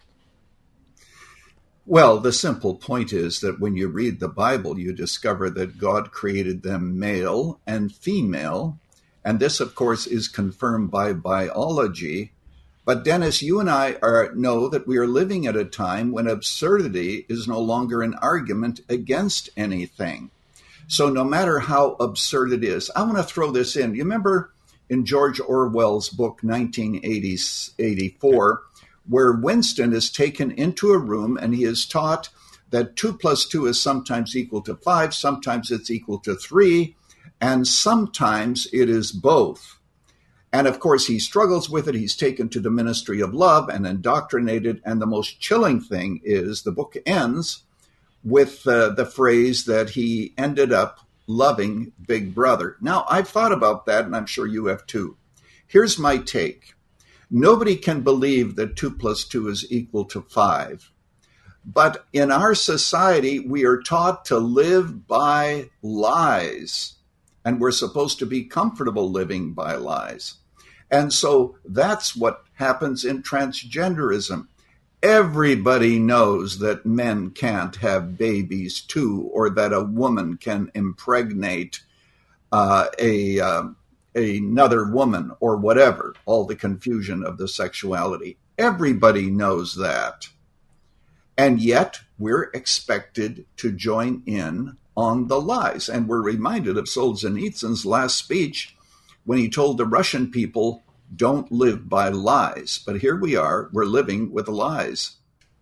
Speaker 7: Well, the simple point is that when you read the Bible, you discover that God created them male and female. And this, of course, is confirmed by biology. But Dennis, you and I are, know that we are living at a time when absurdity is no longer an argument against anything. So no matter how absurd it is, I want to throw this in. You remember in George Orwell's book, nineteen eighty-four, where Winston is taken into a room and he is taught that two plus two is sometimes equal to five, sometimes it's equal to three, and sometimes it is both. And of course, he struggles with it. He's taken to the ministry of love and indoctrinated. And the most chilling thing is the book ends with uh, the phrase that he ended up loving Big Brother. Now, I've thought about that, and I'm sure you have too. Here's my take. Nobody can believe that two plus two is equal to five. But in our society, we are taught to live by lies, and we're supposed to be comfortable living by lies. And so that's what happens in transgenderism. Everybody knows that men can't have babies too, or that a woman can impregnate uh, a uh, another woman or whatever, all the confusion of the sexuality. Everybody knows that. And yet we're expected to join in on the lies. And we're reminded of Solzhenitsyn's last speech when he told the Russian people, don't live by lies. But here we are, we're living with lies.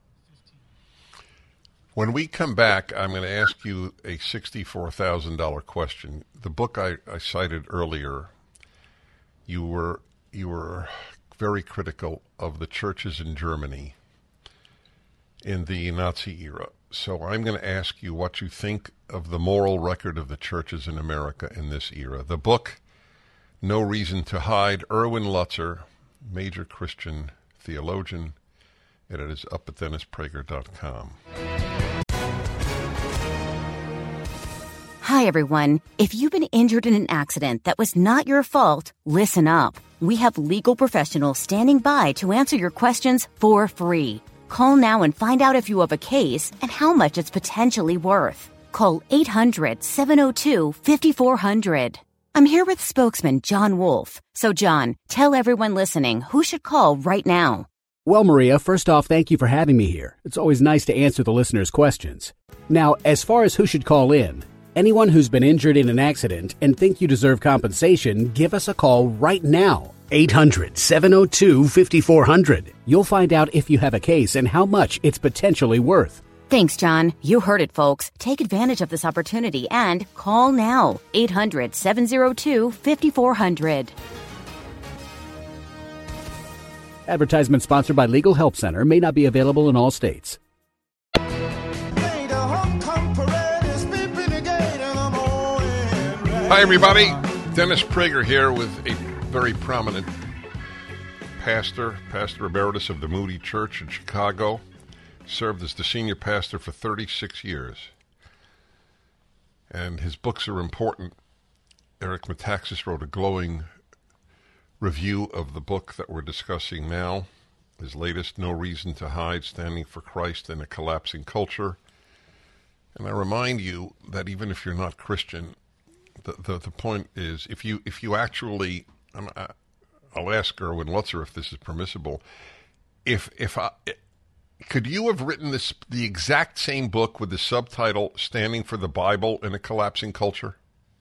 Speaker 1: When we come back, I'm going to ask you a sixty-four thousand dollars question. The book I, I cited earlier, you were you were very critical of the churches in Germany in the Nazi era. So I'm going to ask you what you think of the moral record of the churches in America in this era. The book, No Reason to Hide, Erwin Lutzer, major Christian theologian, and it is up at dennis prager dot com.
Speaker 8: Hi, everyone. If you've been injured in an accident that was not your fault, listen up. We have legal professionals standing by to answer your questions for free. Call now and find out if you have a case and how much it's potentially worth. Call eight hundred, seven oh two, five four zero zero. I'm here with spokesman John Wolf. So, John, tell everyone listening who should call right now.
Speaker 9: Well, Maria, first off, thank you for having me here. It's always nice to answer the listeners' questions. Now, as far as who should call in, anyone who's been injured in an accident and think you deserve compensation, give us a call right now. eight hundred, seven oh two, five four zero zero. You'll find out if you have a case and how much it's potentially worth.
Speaker 8: Thanks, John. You heard it, folks. Take advantage of this opportunity and call now. eight hundred, seven oh two, five four zero zero.
Speaker 9: Advertisement sponsored by Legal Help Center. May not be available in all states.
Speaker 1: Hi, everybody. Dennis Prager here with a very prominent pastor, Pastor Emeritus of the Moody Church in Chicago. Served as the senior pastor for thirty-six years. And his books are important. Eric Metaxas wrote a glowing review of the book that we're discussing now. His latest, No Reason to Hide, Standing for Christ in a Collapsing Culture. And I remind you that even if you're not Christian, the the, the point is, if you if you actually, I'm, I, I'll ask Erwin Lutzer if this is permissible, if if I... Could you have written this the exact same book with the subtitle Standing for the Bible in a Collapsing Culture?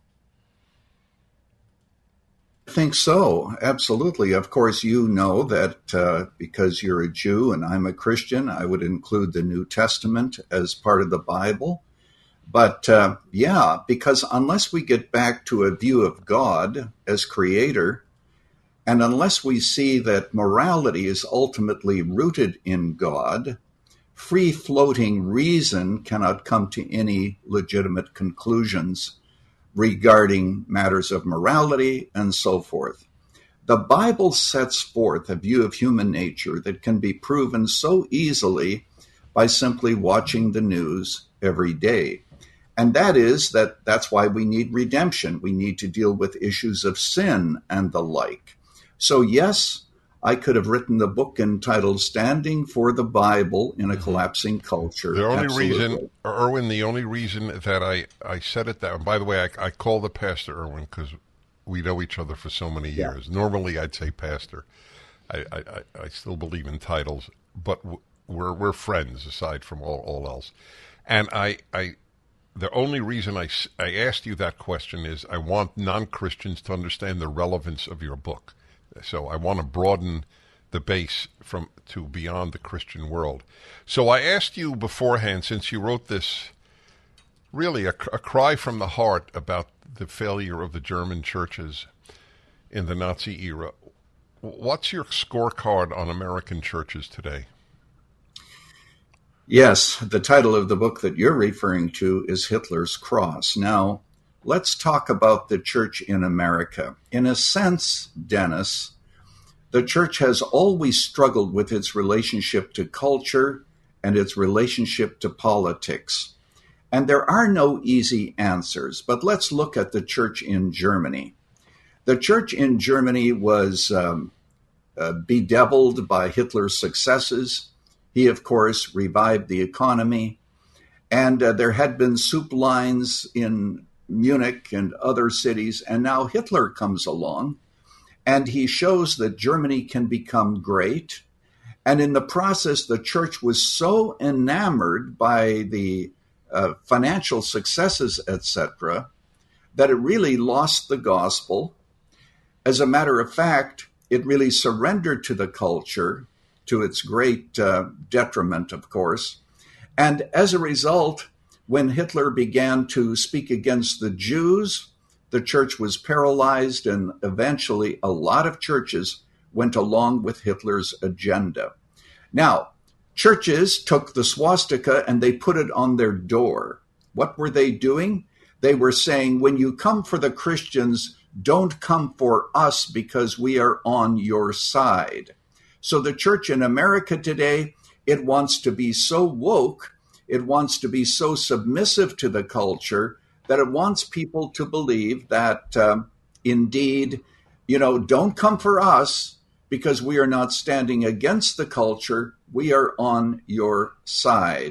Speaker 7: I think so. Absolutely. Of course, you know that uh, because you're a Jew and I'm a Christian, I would include the New Testament as part of the Bible. But uh, yeah, because unless we get back to a view of God as creator And unless we see that morality is ultimately rooted in God, free-floating reason cannot come to any legitimate conclusions regarding matters of morality and so forth. The Bible sets forth a view of human nature that can be proven so easily by simply watching the news every day. And that is that that's why we need redemption. We need to deal with issues of sin and the like. So yes, I could have written the book entitled Standing for the Bible in a Collapsing Culture.
Speaker 1: The only
Speaker 7: Absolutely.
Speaker 1: reason, Erwin, the only reason that I, I said it that, and by the way, I, I call the pastor Erwin because we know each other for so many years. Yeah. Normally I'd say pastor. I, I, I still believe in titles, but we're we're friends aside from all, all else. And I, I the only reason I, I asked you that question is I want non-Christians to understand the relevance of your book. So I want to broaden the base from to beyond the Christian world. So I asked you beforehand, since you wrote this, really a, a cry from the heart about the failure of the German churches in the Nazi era. What's your scorecard on American churches today?
Speaker 7: Yes, the title of the book that you're referring to is Hitler's Cross. Now, let's talk about the church in America. In a sense, Dennis, the church has always struggled with its relationship to culture and its relationship to politics. And there are no easy answers, but let's look at the church in Germany. The church in Germany was um, uh, bedeviled by Hitler's successes. He, of course, revived the economy, and uh, there had been soup lines in Munich and other cities, and now Hitler comes along, and he shows that Germany can become great. And in the process, the church was so enamored by the uh, financial successes, et cetera, that it really lost the gospel. As a matter of fact, it really surrendered to the culture, to its great uh, detriment, of course. And as a result, when Hitler began to speak against the Jews, the church was paralyzed, and eventually a lot of churches went along with Hitler's agenda. Now, churches took the swastika and they put it on their door. What were they doing? They were saying, when you come for the Christians, don't come for us because we are on your side. So the church in America today, it wants to be so woke, it wants to be so submissive to the culture that it wants people to believe that um, indeed, you know, don't come for us because we are not standing against the culture. We are on your side.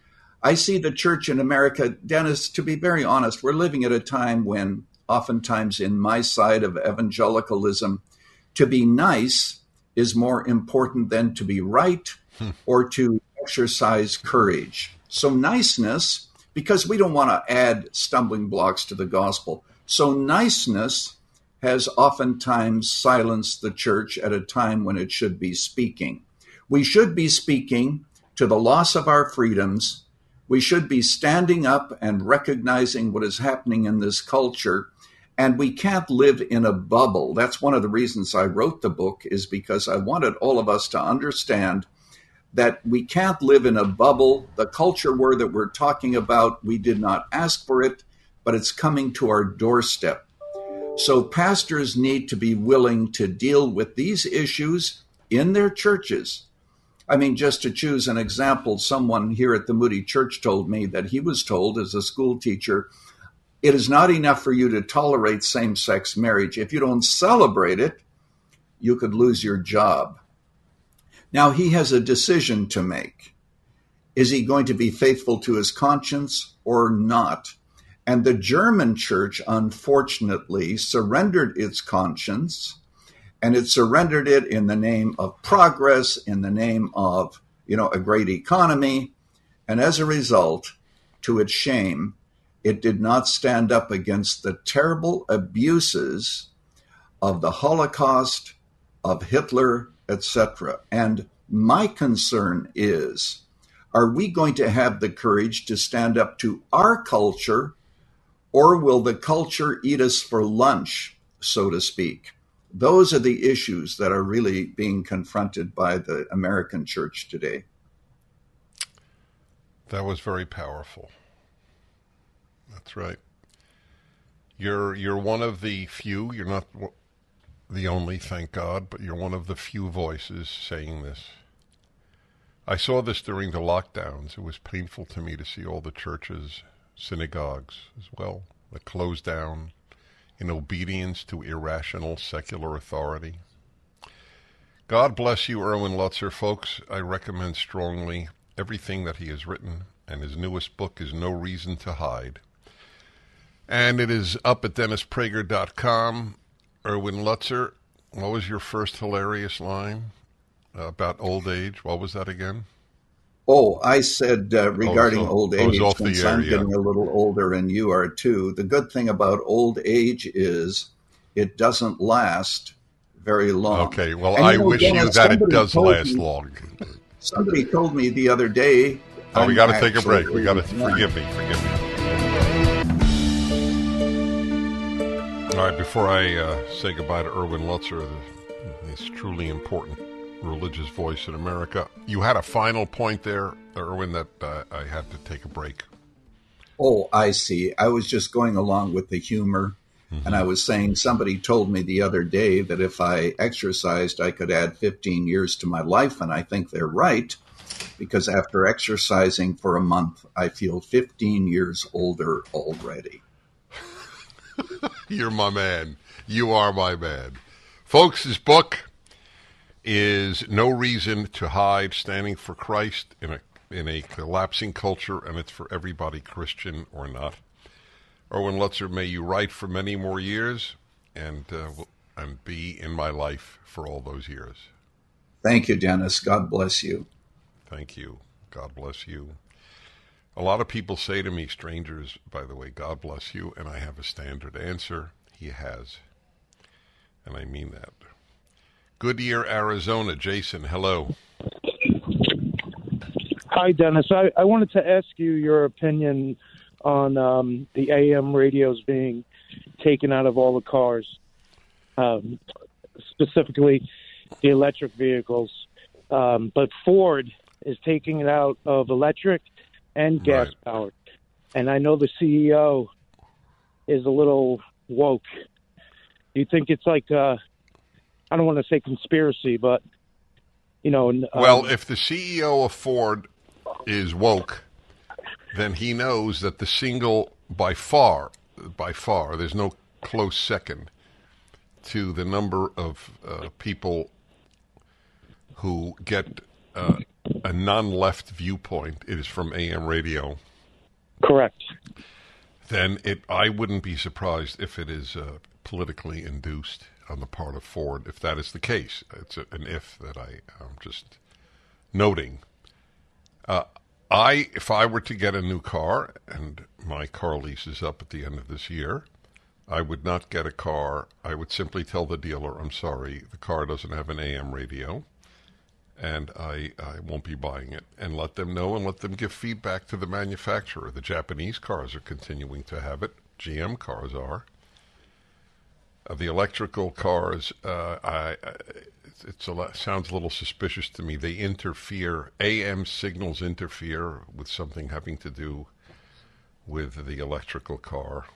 Speaker 7: I see the church in America, Dennis, to be very honest, we're living at a time when oftentimes in my side of evangelicalism, to be nice is more important than to be right hmm. or to exercise courage. So niceness, because we don't want to add stumbling blocks to the gospel. So niceness has oftentimes silenced the church at a time when it should be speaking. We should be speaking to the loss of our freedoms. We should be standing up and recognizing what is happening in this culture. And we can't live in a bubble. That's one of the reasons I wrote the book, is because I wanted all of us to understand that we can't live in a bubble. The culture war that we're talking about, we did not ask for it, but it's coming to our doorstep. So pastors need to be willing to deal with these issues in their churches. I mean, just to choose an example, someone here at the Moody Church told me that he was told as a school teacher, it is not enough for you to tolerate same-sex marriage. If you don't celebrate it, you could lose your job. Now, he has a decision to make. Is he going to be faithful to his conscience or not? And the German church, unfortunately, surrendered its conscience, and it surrendered it in the name of progress, in the name of, you know, a great economy. And as a result, to its shame, it did not stand up against the terrible abuses of the Holocaust, of Hitler, et cetera. And my concern is, are we going to have the courage to stand up to our culture, or will the culture eat us for lunch, so to speak? those are the issues that are really being confronted by the American church today.
Speaker 1: That was very powerful. That's right. You're you're one of the few. You're not the only, thank God, but you're one of the few voices saying this. I saw this during the lockdowns. It was painful to me to see all the churches, synagogues as well, that closed down in obedience to irrational secular authority. God bless you, Erwin Lutzer. Folks, I recommend strongly everything that he has written, and his newest book is No Reason to Hide. And it is up at dennis prager dot com. Erwin Lutzer, what was your first hilarious line uh, about old age? What was that again?
Speaker 7: Oh, I said uh, regarding
Speaker 1: oh, so,
Speaker 7: old
Speaker 1: oh,
Speaker 7: age, since
Speaker 1: air,
Speaker 7: I'm
Speaker 1: yeah.
Speaker 7: getting a little older and you are too, the good thing about old age is it doesn't last very long.
Speaker 1: Okay, well,
Speaker 7: and,
Speaker 1: I
Speaker 7: you know,
Speaker 1: wish
Speaker 7: Dennis,
Speaker 1: you that it does
Speaker 7: told
Speaker 1: last
Speaker 7: me,
Speaker 1: long.
Speaker 7: Somebody told me the other day...
Speaker 1: Oh, we got to take a break.
Speaker 7: actually-
Speaker 1: We got to, forgive me, forgive me. All right, before I uh, say goodbye to Erwin Lutzer, this truly important religious voice in America, you had a final point there, Erwin, that uh, I had to take a break.
Speaker 7: Oh, I see. I was just going along with the humor, mm-hmm. and I was saying somebody told me the other day that if I exercised, I could add fifteen years to my life, and I think they're right, because after exercising for a month, I feel fifteen years older already.
Speaker 1: You're my man. You are my man. Folks, his book is No Reason to Hide, Standing for Christ in a in a Collapsing Culture, and it's for everybody, Christian or not. Erwin Lutzer, may you write for many more years and uh, and be in my life for all those years.
Speaker 7: Thank you, Dennis. God bless you.
Speaker 1: Thank you. God bless you. A lot of people say to me, strangers, by the way, God bless you, and I have a standard answer. He has. And I mean that. Goodyear, Arizona. Jason, hello.
Speaker 10: Hi, Dennis. I, I wanted to ask you your opinion on um, the A M radios being taken out of all the cars, um, specifically the electric vehicles. Um, but Ford is taking it out of electric and gas
Speaker 1: Right.
Speaker 10: powered. And I know the C E O is a little woke. Do you think it's like, uh, I don't want to say conspiracy, but, you know. Um,
Speaker 1: Well, if the C E O of Ford is woke, then he knows that the single, by far, by far, there's no close second to the number of uh, people who get uh, a non-left viewpoint. It is from A M radio.
Speaker 10: Correct.
Speaker 1: Then it, I wouldn't be surprised if it is uh, politically induced on the part of Ford, if that is the case. It's a, an if that I, I'm just noting. Uh, I, if I were to get a new car, and my car lease is up at the end of this year, I would not get a car. I would simply tell the dealer, I'm sorry, the car doesn't have an A M radio, and I, I won't be buying it, and let them know and let them give feedback to the manufacturer. The Japanese cars are continuing to have it. G M cars are. Uh, the electrical cars, uh, I, I, it's, it's a, sounds a little suspicious to me. They interfere, A M signals interfere with something having to do with the electrical car.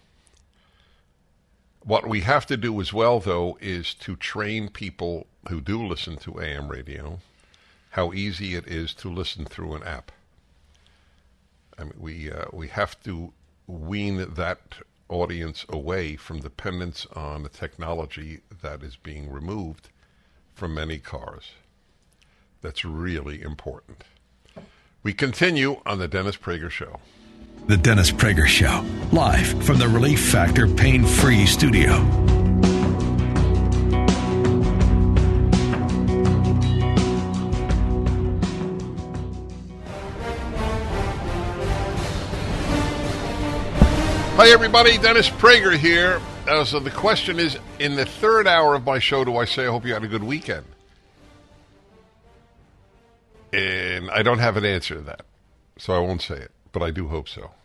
Speaker 1: What we have to do as well, though, is to train people who do listen to A M radio how easy it is to listen through an app. I mean, we uh, we have to wean that audience away from dependence on the technology that is being removed from many cars. That's really important. We continue on the Dennis Prager Show.
Speaker 11: The Dennis Prager Show, live from the Relief Factor Pain-Free Studio.
Speaker 1: Hi, everybody. Dennis Prager here. Uh, so the question is, in the third hour of my show, do I say I hope you had a good weekend? And I don't have an answer to that, so I won't say it, but I do hope so.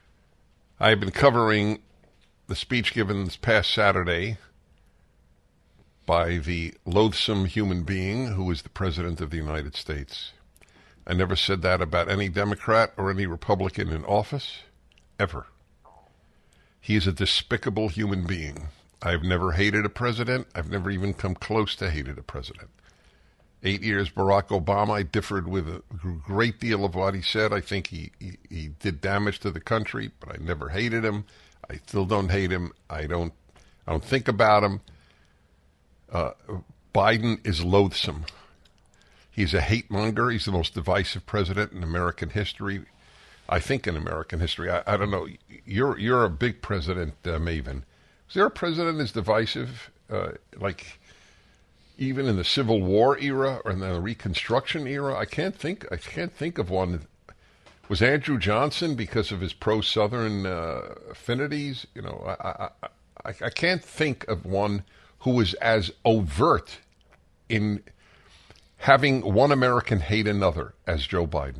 Speaker 1: I've been covering the speech given this past Saturday by the loathsome human being who is the President of the United States. I never said that about any Democrat or any Republican in office, ever. He is a despicable human being. I've never hated a president. I've never even come close to hated a president. Eight years Barack Obama, I differed with a great deal of what he said. I think he, he, he did damage to the country, but I never hated him. I still don't hate him. I don't I don't think about him. Uh, Biden is loathsome. He's a hate monger. He's the most divisive president in American history. I think in American history. I, I don't know. You're you're a big president, uh, Maven. Is there a president as divisive, uh, like even in the Civil War era or in the Reconstruction era? I can't think. I can't think of one. Was Andrew Johnson because of his pro-Southern uh, affinities? You know, I, I I I can't think of one who was as overt in having one American hate another as Joe Biden.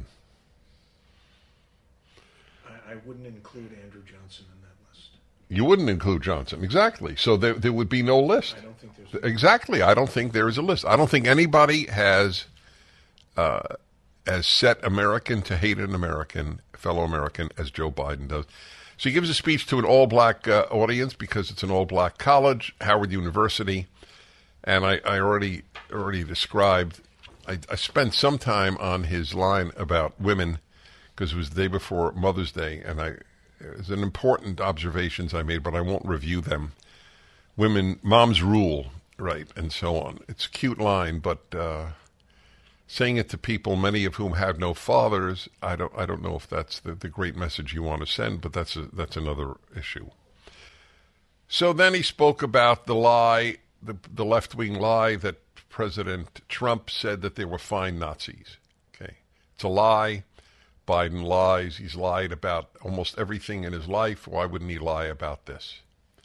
Speaker 2: I, I wouldn't include Andrew Johnson in that list.
Speaker 1: You wouldn't include Johnson, exactly. So there there would be no list.
Speaker 2: I don't think there's a
Speaker 1: exactly. I don't think there is a list. I don't think anybody has uh, as set American to hate an American, fellow American, as Joe Biden does. So he gives a speech to an all-black uh, audience because it's an all-black college, Howard University, and I, I already already described. I, I spent some time on his line about women because it was the day before Mother's Day, and I it was an important observations I made, but I won't review them. Women, moms rule, right, and so on. It's a cute line, but uh, saying it to people, many of whom have no fathers, I don't I don't know if that's the, the great message you want to send, but that's a, that's another issue. So then he spoke about the lie, the, the left-wing lie that President Trump said that they were fine Nazis. Okay, it's a lie. Biden lies. He's lied about almost everything in his life. Why wouldn't he lie about this?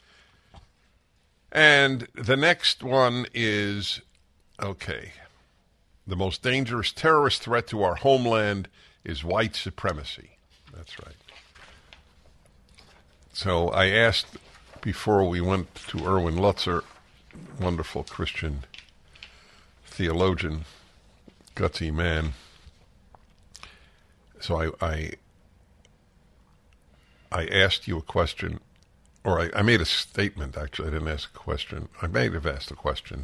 Speaker 1: And the next one is, okay, the most dangerous terrorist threat to our homeland is white supremacy. That's right. So I asked before we went to Erwin Lutzer, wonderful Christian theologian, gutsy man. So I, I, I asked you a question, or I, I made a statement, actually. I didn't ask a question. I may have asked a question.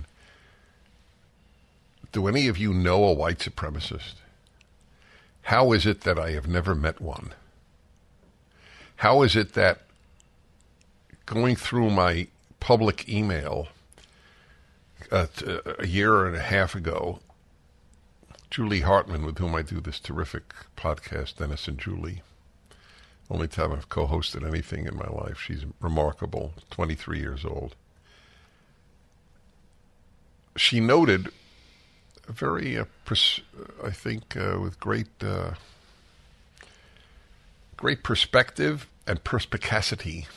Speaker 1: Do any of you know a white supremacist? How is it that I have never met one? How is it that going through my public email uh, t- a year and a half ago, Julie Hartman, with whom I do this terrific podcast, Dennis and Julie, only time I've co-hosted anything in my life. She's remarkable, twenty-three years old. She noted very, uh, pers- I think, uh, with great, uh, great perspective and perspicacity.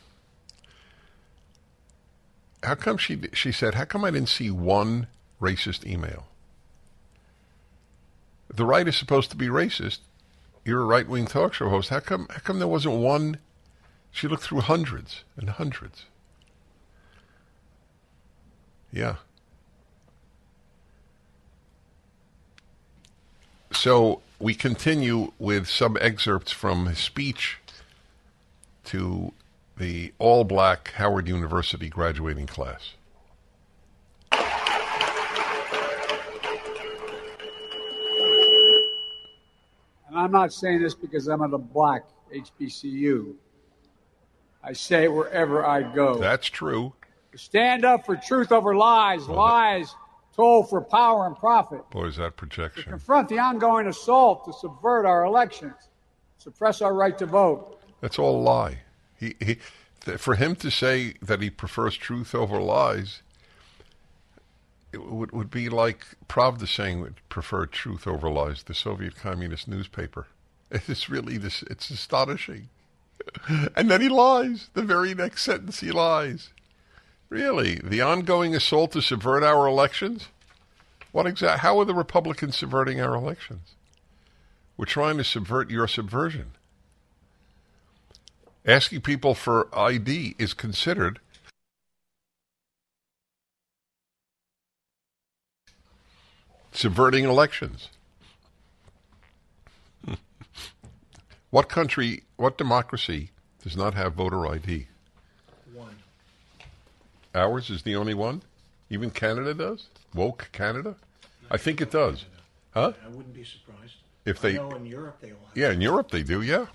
Speaker 1: How come she? She said, "How come I didn't see one racist email?" The right is supposed to be racist. You're a right-wing talk show host. How come? How come there wasn't one? She looked through hundreds and hundreds. Yeah. So we continue with some excerpts from his speech to the all-black Howard University graduating class.
Speaker 5: And I'm not saying this because I'm at a black H B C U. I say it wherever I go.
Speaker 1: That's true.
Speaker 5: Stand up for truth over lies, well, lies told for power and profit.
Speaker 1: Boy, is that projection.
Speaker 5: To confront the ongoing assault to subvert our elections, suppress our right to vote.
Speaker 1: That's all a lie. He, he, th- for him to say that he prefers truth over lies, it would, would be like Pravda saying would prefer truth over lies, the Soviet Communist newspaper. It's really this. It's astonishing. And then he lies. The very next sentence he lies. Really? The ongoing assault to subvert our elections? What exact? How are the Republicans subverting our elections? We're trying to subvert your subversion. Asking people for I D is considered subverting elections. What country, what democracy does not have voter I D?
Speaker 2: One.
Speaker 1: Ours is the only one? Even Canada does? Woke Canada? I think it does. Huh?
Speaker 2: I wouldn't be surprised.
Speaker 1: If they,
Speaker 2: I know in Europe they all have.
Speaker 1: Yeah, in Europe they do, yeah.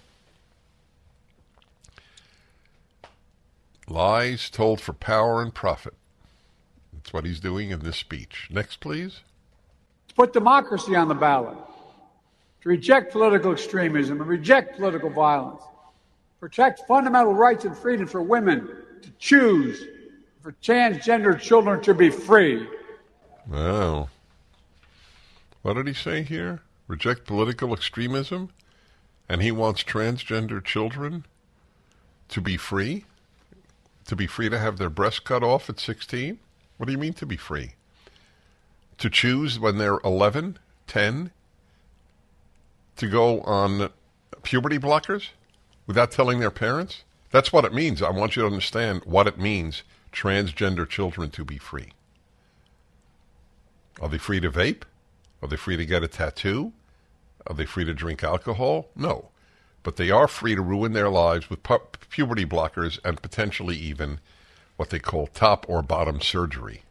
Speaker 1: Lies told for power and profit. That's what he's doing in this speech. Next, please.
Speaker 5: To put democracy on the ballot, to reject political extremism and reject political violence, protect fundamental rights and freedom for women to choose, for transgender children to be free.
Speaker 1: Wow. What did he say here? Reject political extremism? And he wants transgender children to be free? To be free to have their breasts cut off at sixteen? What do you mean to be free? To choose when they're eleven, ten? To go on puberty blockers without telling their parents? That's what it means. I want you to understand what it means, transgender children to be free. Are they free to vape? Are they free to get a tattoo? Are they free to drink alcohol? No. But they are free to ruin their lives with pu- puberty blockers and potentially even what they call top or bottom surgery.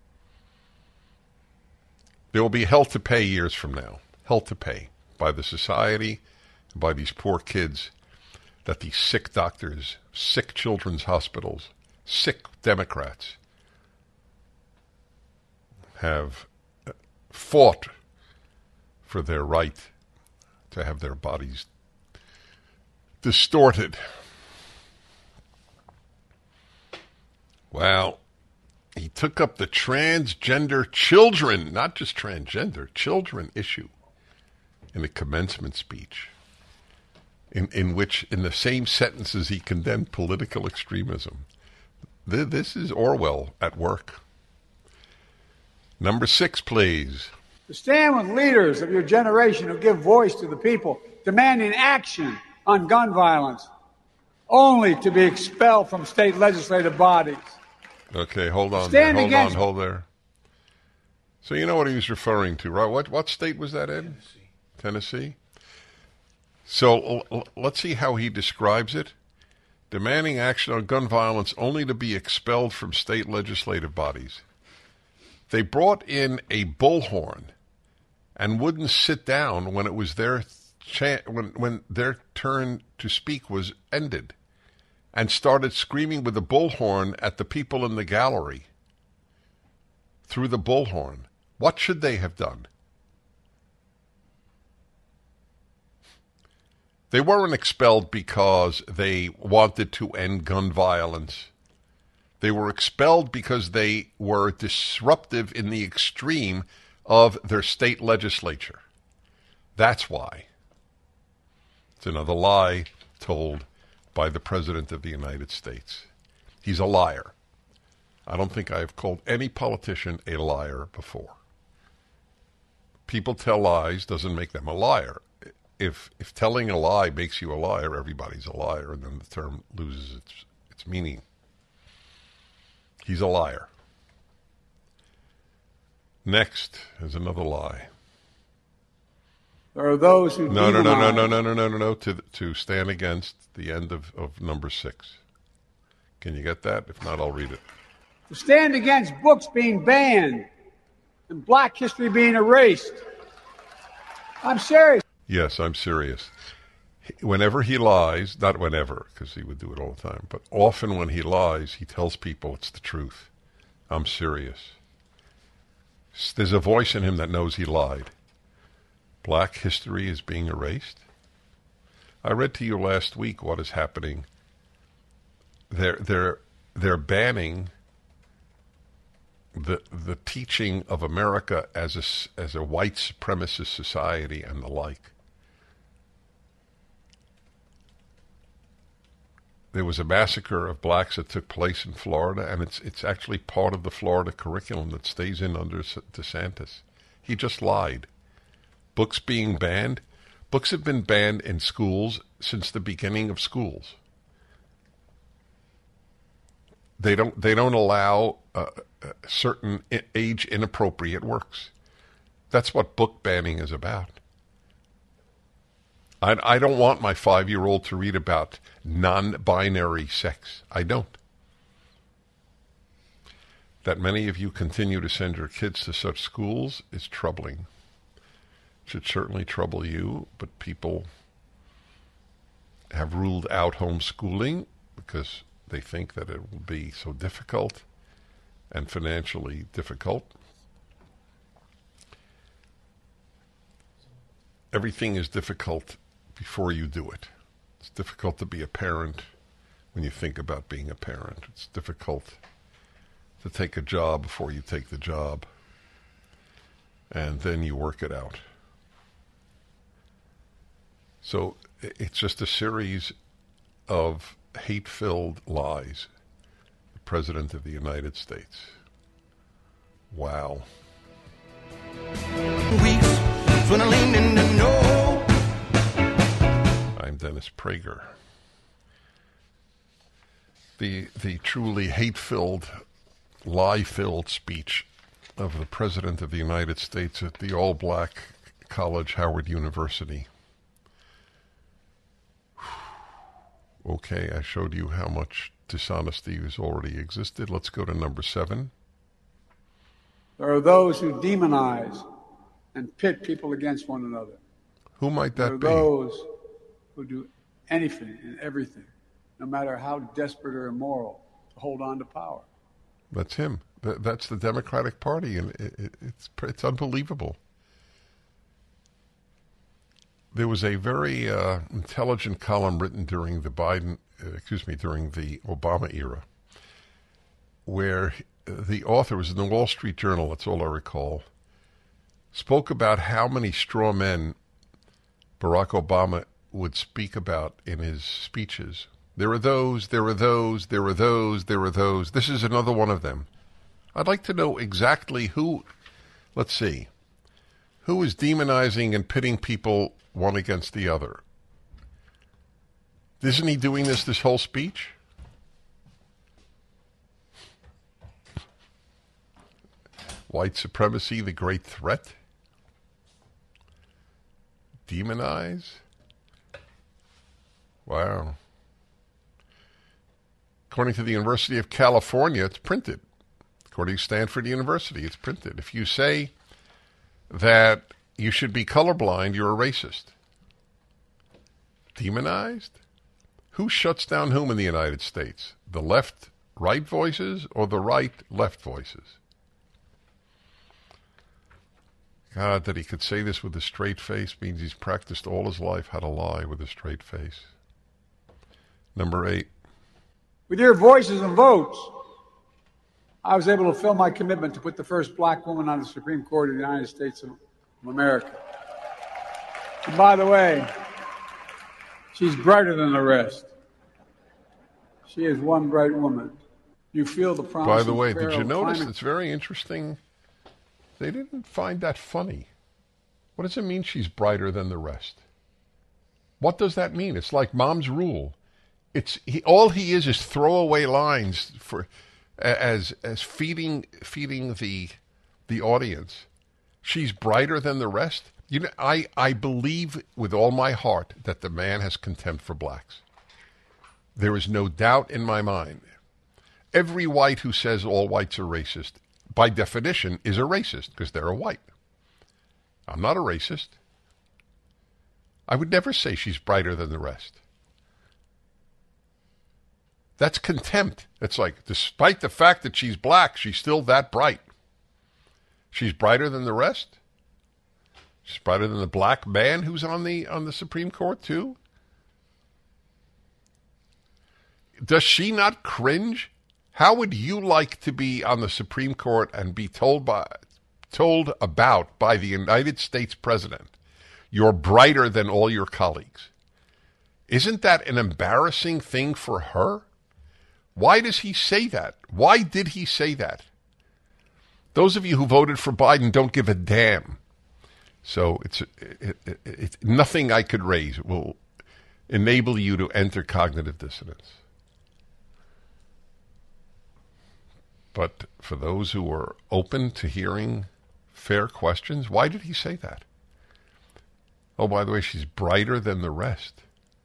Speaker 1: There will be hell to pay years from now. Hell to pay by the society, by these poor kids, that these sick doctors, sick children's hospitals, sick Democrats have fought for their right to have their bodies distorted. Well, he took up the transgender children, not just transgender, children issue in a commencement speech in, in which, in the same sentences, he condemned political extremism. Th- this is Orwell at work. Number six, please.
Speaker 5: To stand with leaders of your generation who give voice to the people, demanding action on gun violence, only to be expelled from state legislative bodies.
Speaker 1: Okay, hold on.
Speaker 5: Stand
Speaker 1: there. Hold
Speaker 5: against-
Speaker 1: on, hold there. So you know what he was referring to, right? What what state was that in?
Speaker 2: Tennessee.
Speaker 1: Tennessee. So l- l- let's see how he describes it. Demanding action on gun violence only to be expelled from state legislative bodies. They brought in a bullhorn and wouldn't sit down when it was their cha- when when their turn to speak was ended, and started screaming with the bullhorn at the people in the gallery through the bullhorn. What should they have done? They weren't expelled because they wanted to end gun violence. They were expelled because they were disruptive in the extreme of their state legislature. That's why. It's another lie told by the President of the United States. He's a liar. I don't think I've called any politician a liar before. People tell lies doesn't make them a liar. If if telling a lie makes you a liar, everybody's a liar, and then the term loses its its meaning. He's a liar. Next is another lie.
Speaker 5: There are those who
Speaker 1: No, no, no, no,
Speaker 5: demonize.
Speaker 1: no, no, no, no, no, no. To to stand against the end of, of number six. Can you get that? If not, I'll read it.
Speaker 5: To stand against books being banned and black history being erased. I'm serious.
Speaker 1: Yes, I'm serious. Whenever he lies, not whenever, because he would do it all the time, but often when he lies, he tells people it's the truth. I'm serious. There's a voice in him that knows he lied. Black history is being erased. I read to you last week what is happening. They're they're they're banning the the teaching of America as a as a white supremacist society and the like. There was a massacre of blacks that took place in Florida, and it's it's actually part of the Florida curriculum that stays in under DeSantis. He just lied. Books being banned. Books have been banned in schools since the beginning of schools. They don't they don't allow uh, uh, certain age inappropriate works. That's what book banning is about. I, I don't want my five-year-old to read about non-binary sex. I don't. That many of you continue to send your kids to such schools is troubling. It should certainly trouble you, but people have ruled out homeschooling because they think that it will be so difficult and financially difficult. Everything is difficult before you do it. It's difficult to be a parent when you think about being a parent. It's difficult to take a job before you take the job, and then you work it out. So it's just a series of hate-filled lies. The President of the United States. Wow. I'm Dennis Prager. The the truly hate-filled, lie-filled speech of the President of the United States at the all-black college, Howard University. Okay, I showed you how much dishonesty has already existed. Let's go to number seven.
Speaker 5: There are those who demonize and pit people against one another.
Speaker 1: Who might that be?
Speaker 5: There are those who do anything and everything, no matter how desperate or immoral, to hold on to power.
Speaker 1: That's him. That, that's the Democratic Party, and it, it, it's it's unbelievable. There was a very uh, intelligent column written during the Biden, uh, excuse me, during the Obama era, where the author was in the Wall Street Journal, that's all I recall, spoke about how many straw men Barack Obama would speak about in his speeches. There are those, there are those, there are those, there are those. This is another one of them. I'd like to know exactly who, let's see, who is demonizing and pitting people one against the other. Isn't he doing this this whole speech? White supremacy, the great threat? Demonize? Wow. According to the University of California, it's printed. According to Stanford University, it's printed. If you say that you should be colorblind, you're a racist. Demonized? Who shuts down whom in the United States? The left-right voices or the right-left voices? God, that he could say this with a straight face means he's practiced all his life how to lie with a straight face. Number eight.
Speaker 5: With your voices and votes, I was able to fulfill my commitment to put the first black woman on the Supreme Court of the United States of America. And by the way, she's brighter than the rest. She is one bright woman. You feel the promise.
Speaker 1: By the way, did you notice? Climate- it's very interesting. They didn't find that funny. What does it mean she's brighter than the rest? What does that mean? It's like Mom's rule. It's he, all he is is throwaway lines for as as feeding feeding the the audience. She's brighter than the rest. You know, I, I believe with all my heart that the man has contempt for blacks. There is no doubt in my mind. Every white who says all whites are racist, by definition, is a racist because they're a white. I'm not a racist. I would never say she's brighter than the rest. That's contempt. It's like, despite the fact that she's black, she's still that bright. She's brighter than the rest? She's brighter than the black man who's on the on the Supreme Court too? Does she not cringe? How would you like to be on the Supreme Court and be told by told about by the United States President, you're brighter than all your colleagues? Isn't that an embarrassing thing for her? Why does he say that? Why did he say that? Those of you who voted for Biden don't give a damn. So it's it, it, it, nothing I could raise will enable you to enter cognitive dissonance. But for those who are open to hearing fair questions? Why did he say that? Oh, by the way, she's brighter than the rest.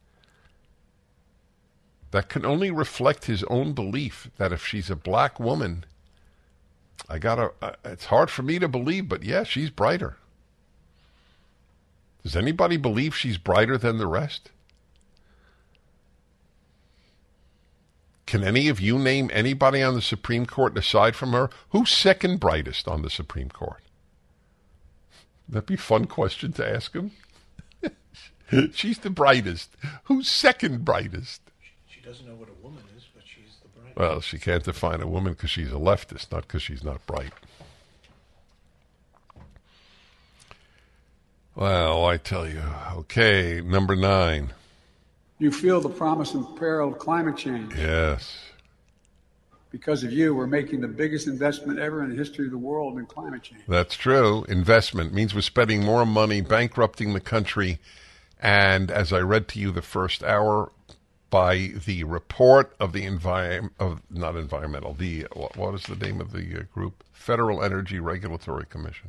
Speaker 1: That can only reflect his own belief that if she's a black woman, I gotta, uh, it's hard for me to believe, but yeah, she's brighter. Does anybody believe she's brighter than the rest? Can any of you name anybody on the Supreme Court aside from her? Who's second brightest on the Supreme Court? That'd be a fun question to ask him. She's the brightest. Who's second brightest?
Speaker 2: She doesn't know what a woman is, but she's the brightest.
Speaker 1: Well, she can't define a woman because she's a leftist, not because she's not bright. Well, I tell you. Okay, number nine.
Speaker 5: You feel the promise and peril of climate change.
Speaker 1: Yes.
Speaker 5: Because of you, we're making the biggest investment ever in the history of the world in climate change.
Speaker 1: That's true. Investment means we're spending more money, bankrupting the country. And as I read to you the first hour, by the report of the envi- of not environmental, the what, what is the name of the uh, group? Federal Energy Regulatory Commission.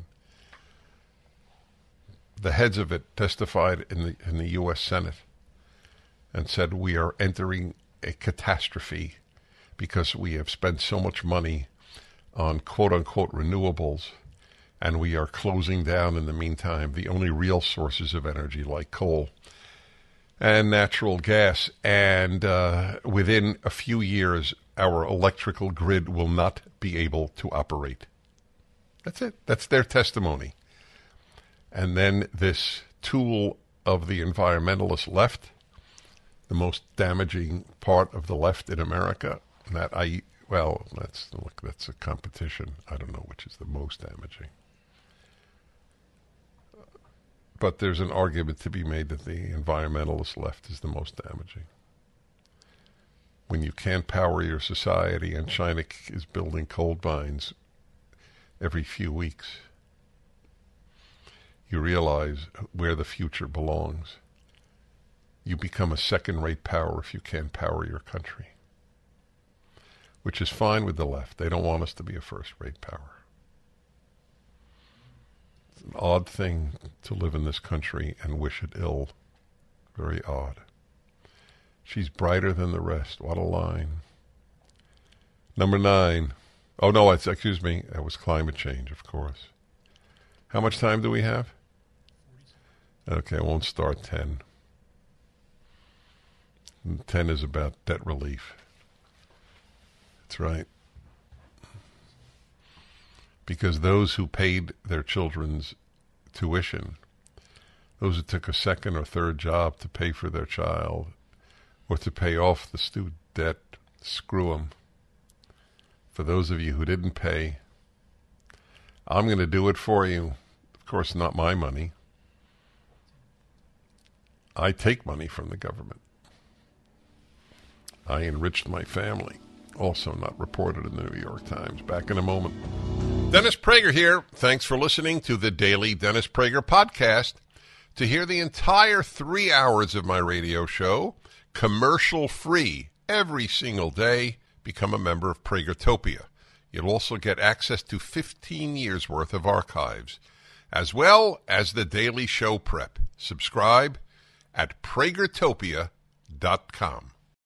Speaker 1: The heads of it testified in the in the U S Senate and said we are entering a catastrophe because we have spent so much money on quote-unquote renewables, and we are closing down, in the meantime, the only real sources of energy like coal and natural gas. And uh, within a few years, our electrical grid will not be able to operate. That's it. That's their testimony. And then this tool of the environmentalist left, the most damaging part of the left in America, that I, well, that's, look, that's a competition. I don't know which is the most damaging. But there's an argument to be made that the environmentalist left is the most damaging. When you can't power your society and China is building coal mines every few weeks, you realize where the future belongs. You become a second-rate power if you can't power your country, which is fine with the left. They don't want us to be a first-rate power. It's an odd thing to live in this country and wish it ill. Very odd. She's brighter than the rest. What a line. Number nine. Oh, no, it's, excuse me. That was climate change, of course. How much time do we have? Okay, I won't start ten. ten is about debt relief. That's right. Because those who paid their children's tuition, those who took a second or third job to pay for their child or to pay off the student debt, screw them. For those of you who didn't pay, I'm going to do it for you. Of course, not my money. I take money from the government. I enriched my family. Also not reported in the New York Times. Back in a moment. Dennis Prager here. Thanks for listening to the Daily Dennis Prager Podcast. To hear the entire three hours of my radio show, commercial-free, every single day, become a member of Pragertopia. You'll also get access to fifteen years' worth of archives, as well as the daily show prep. Subscribe at Pragertopia dot com.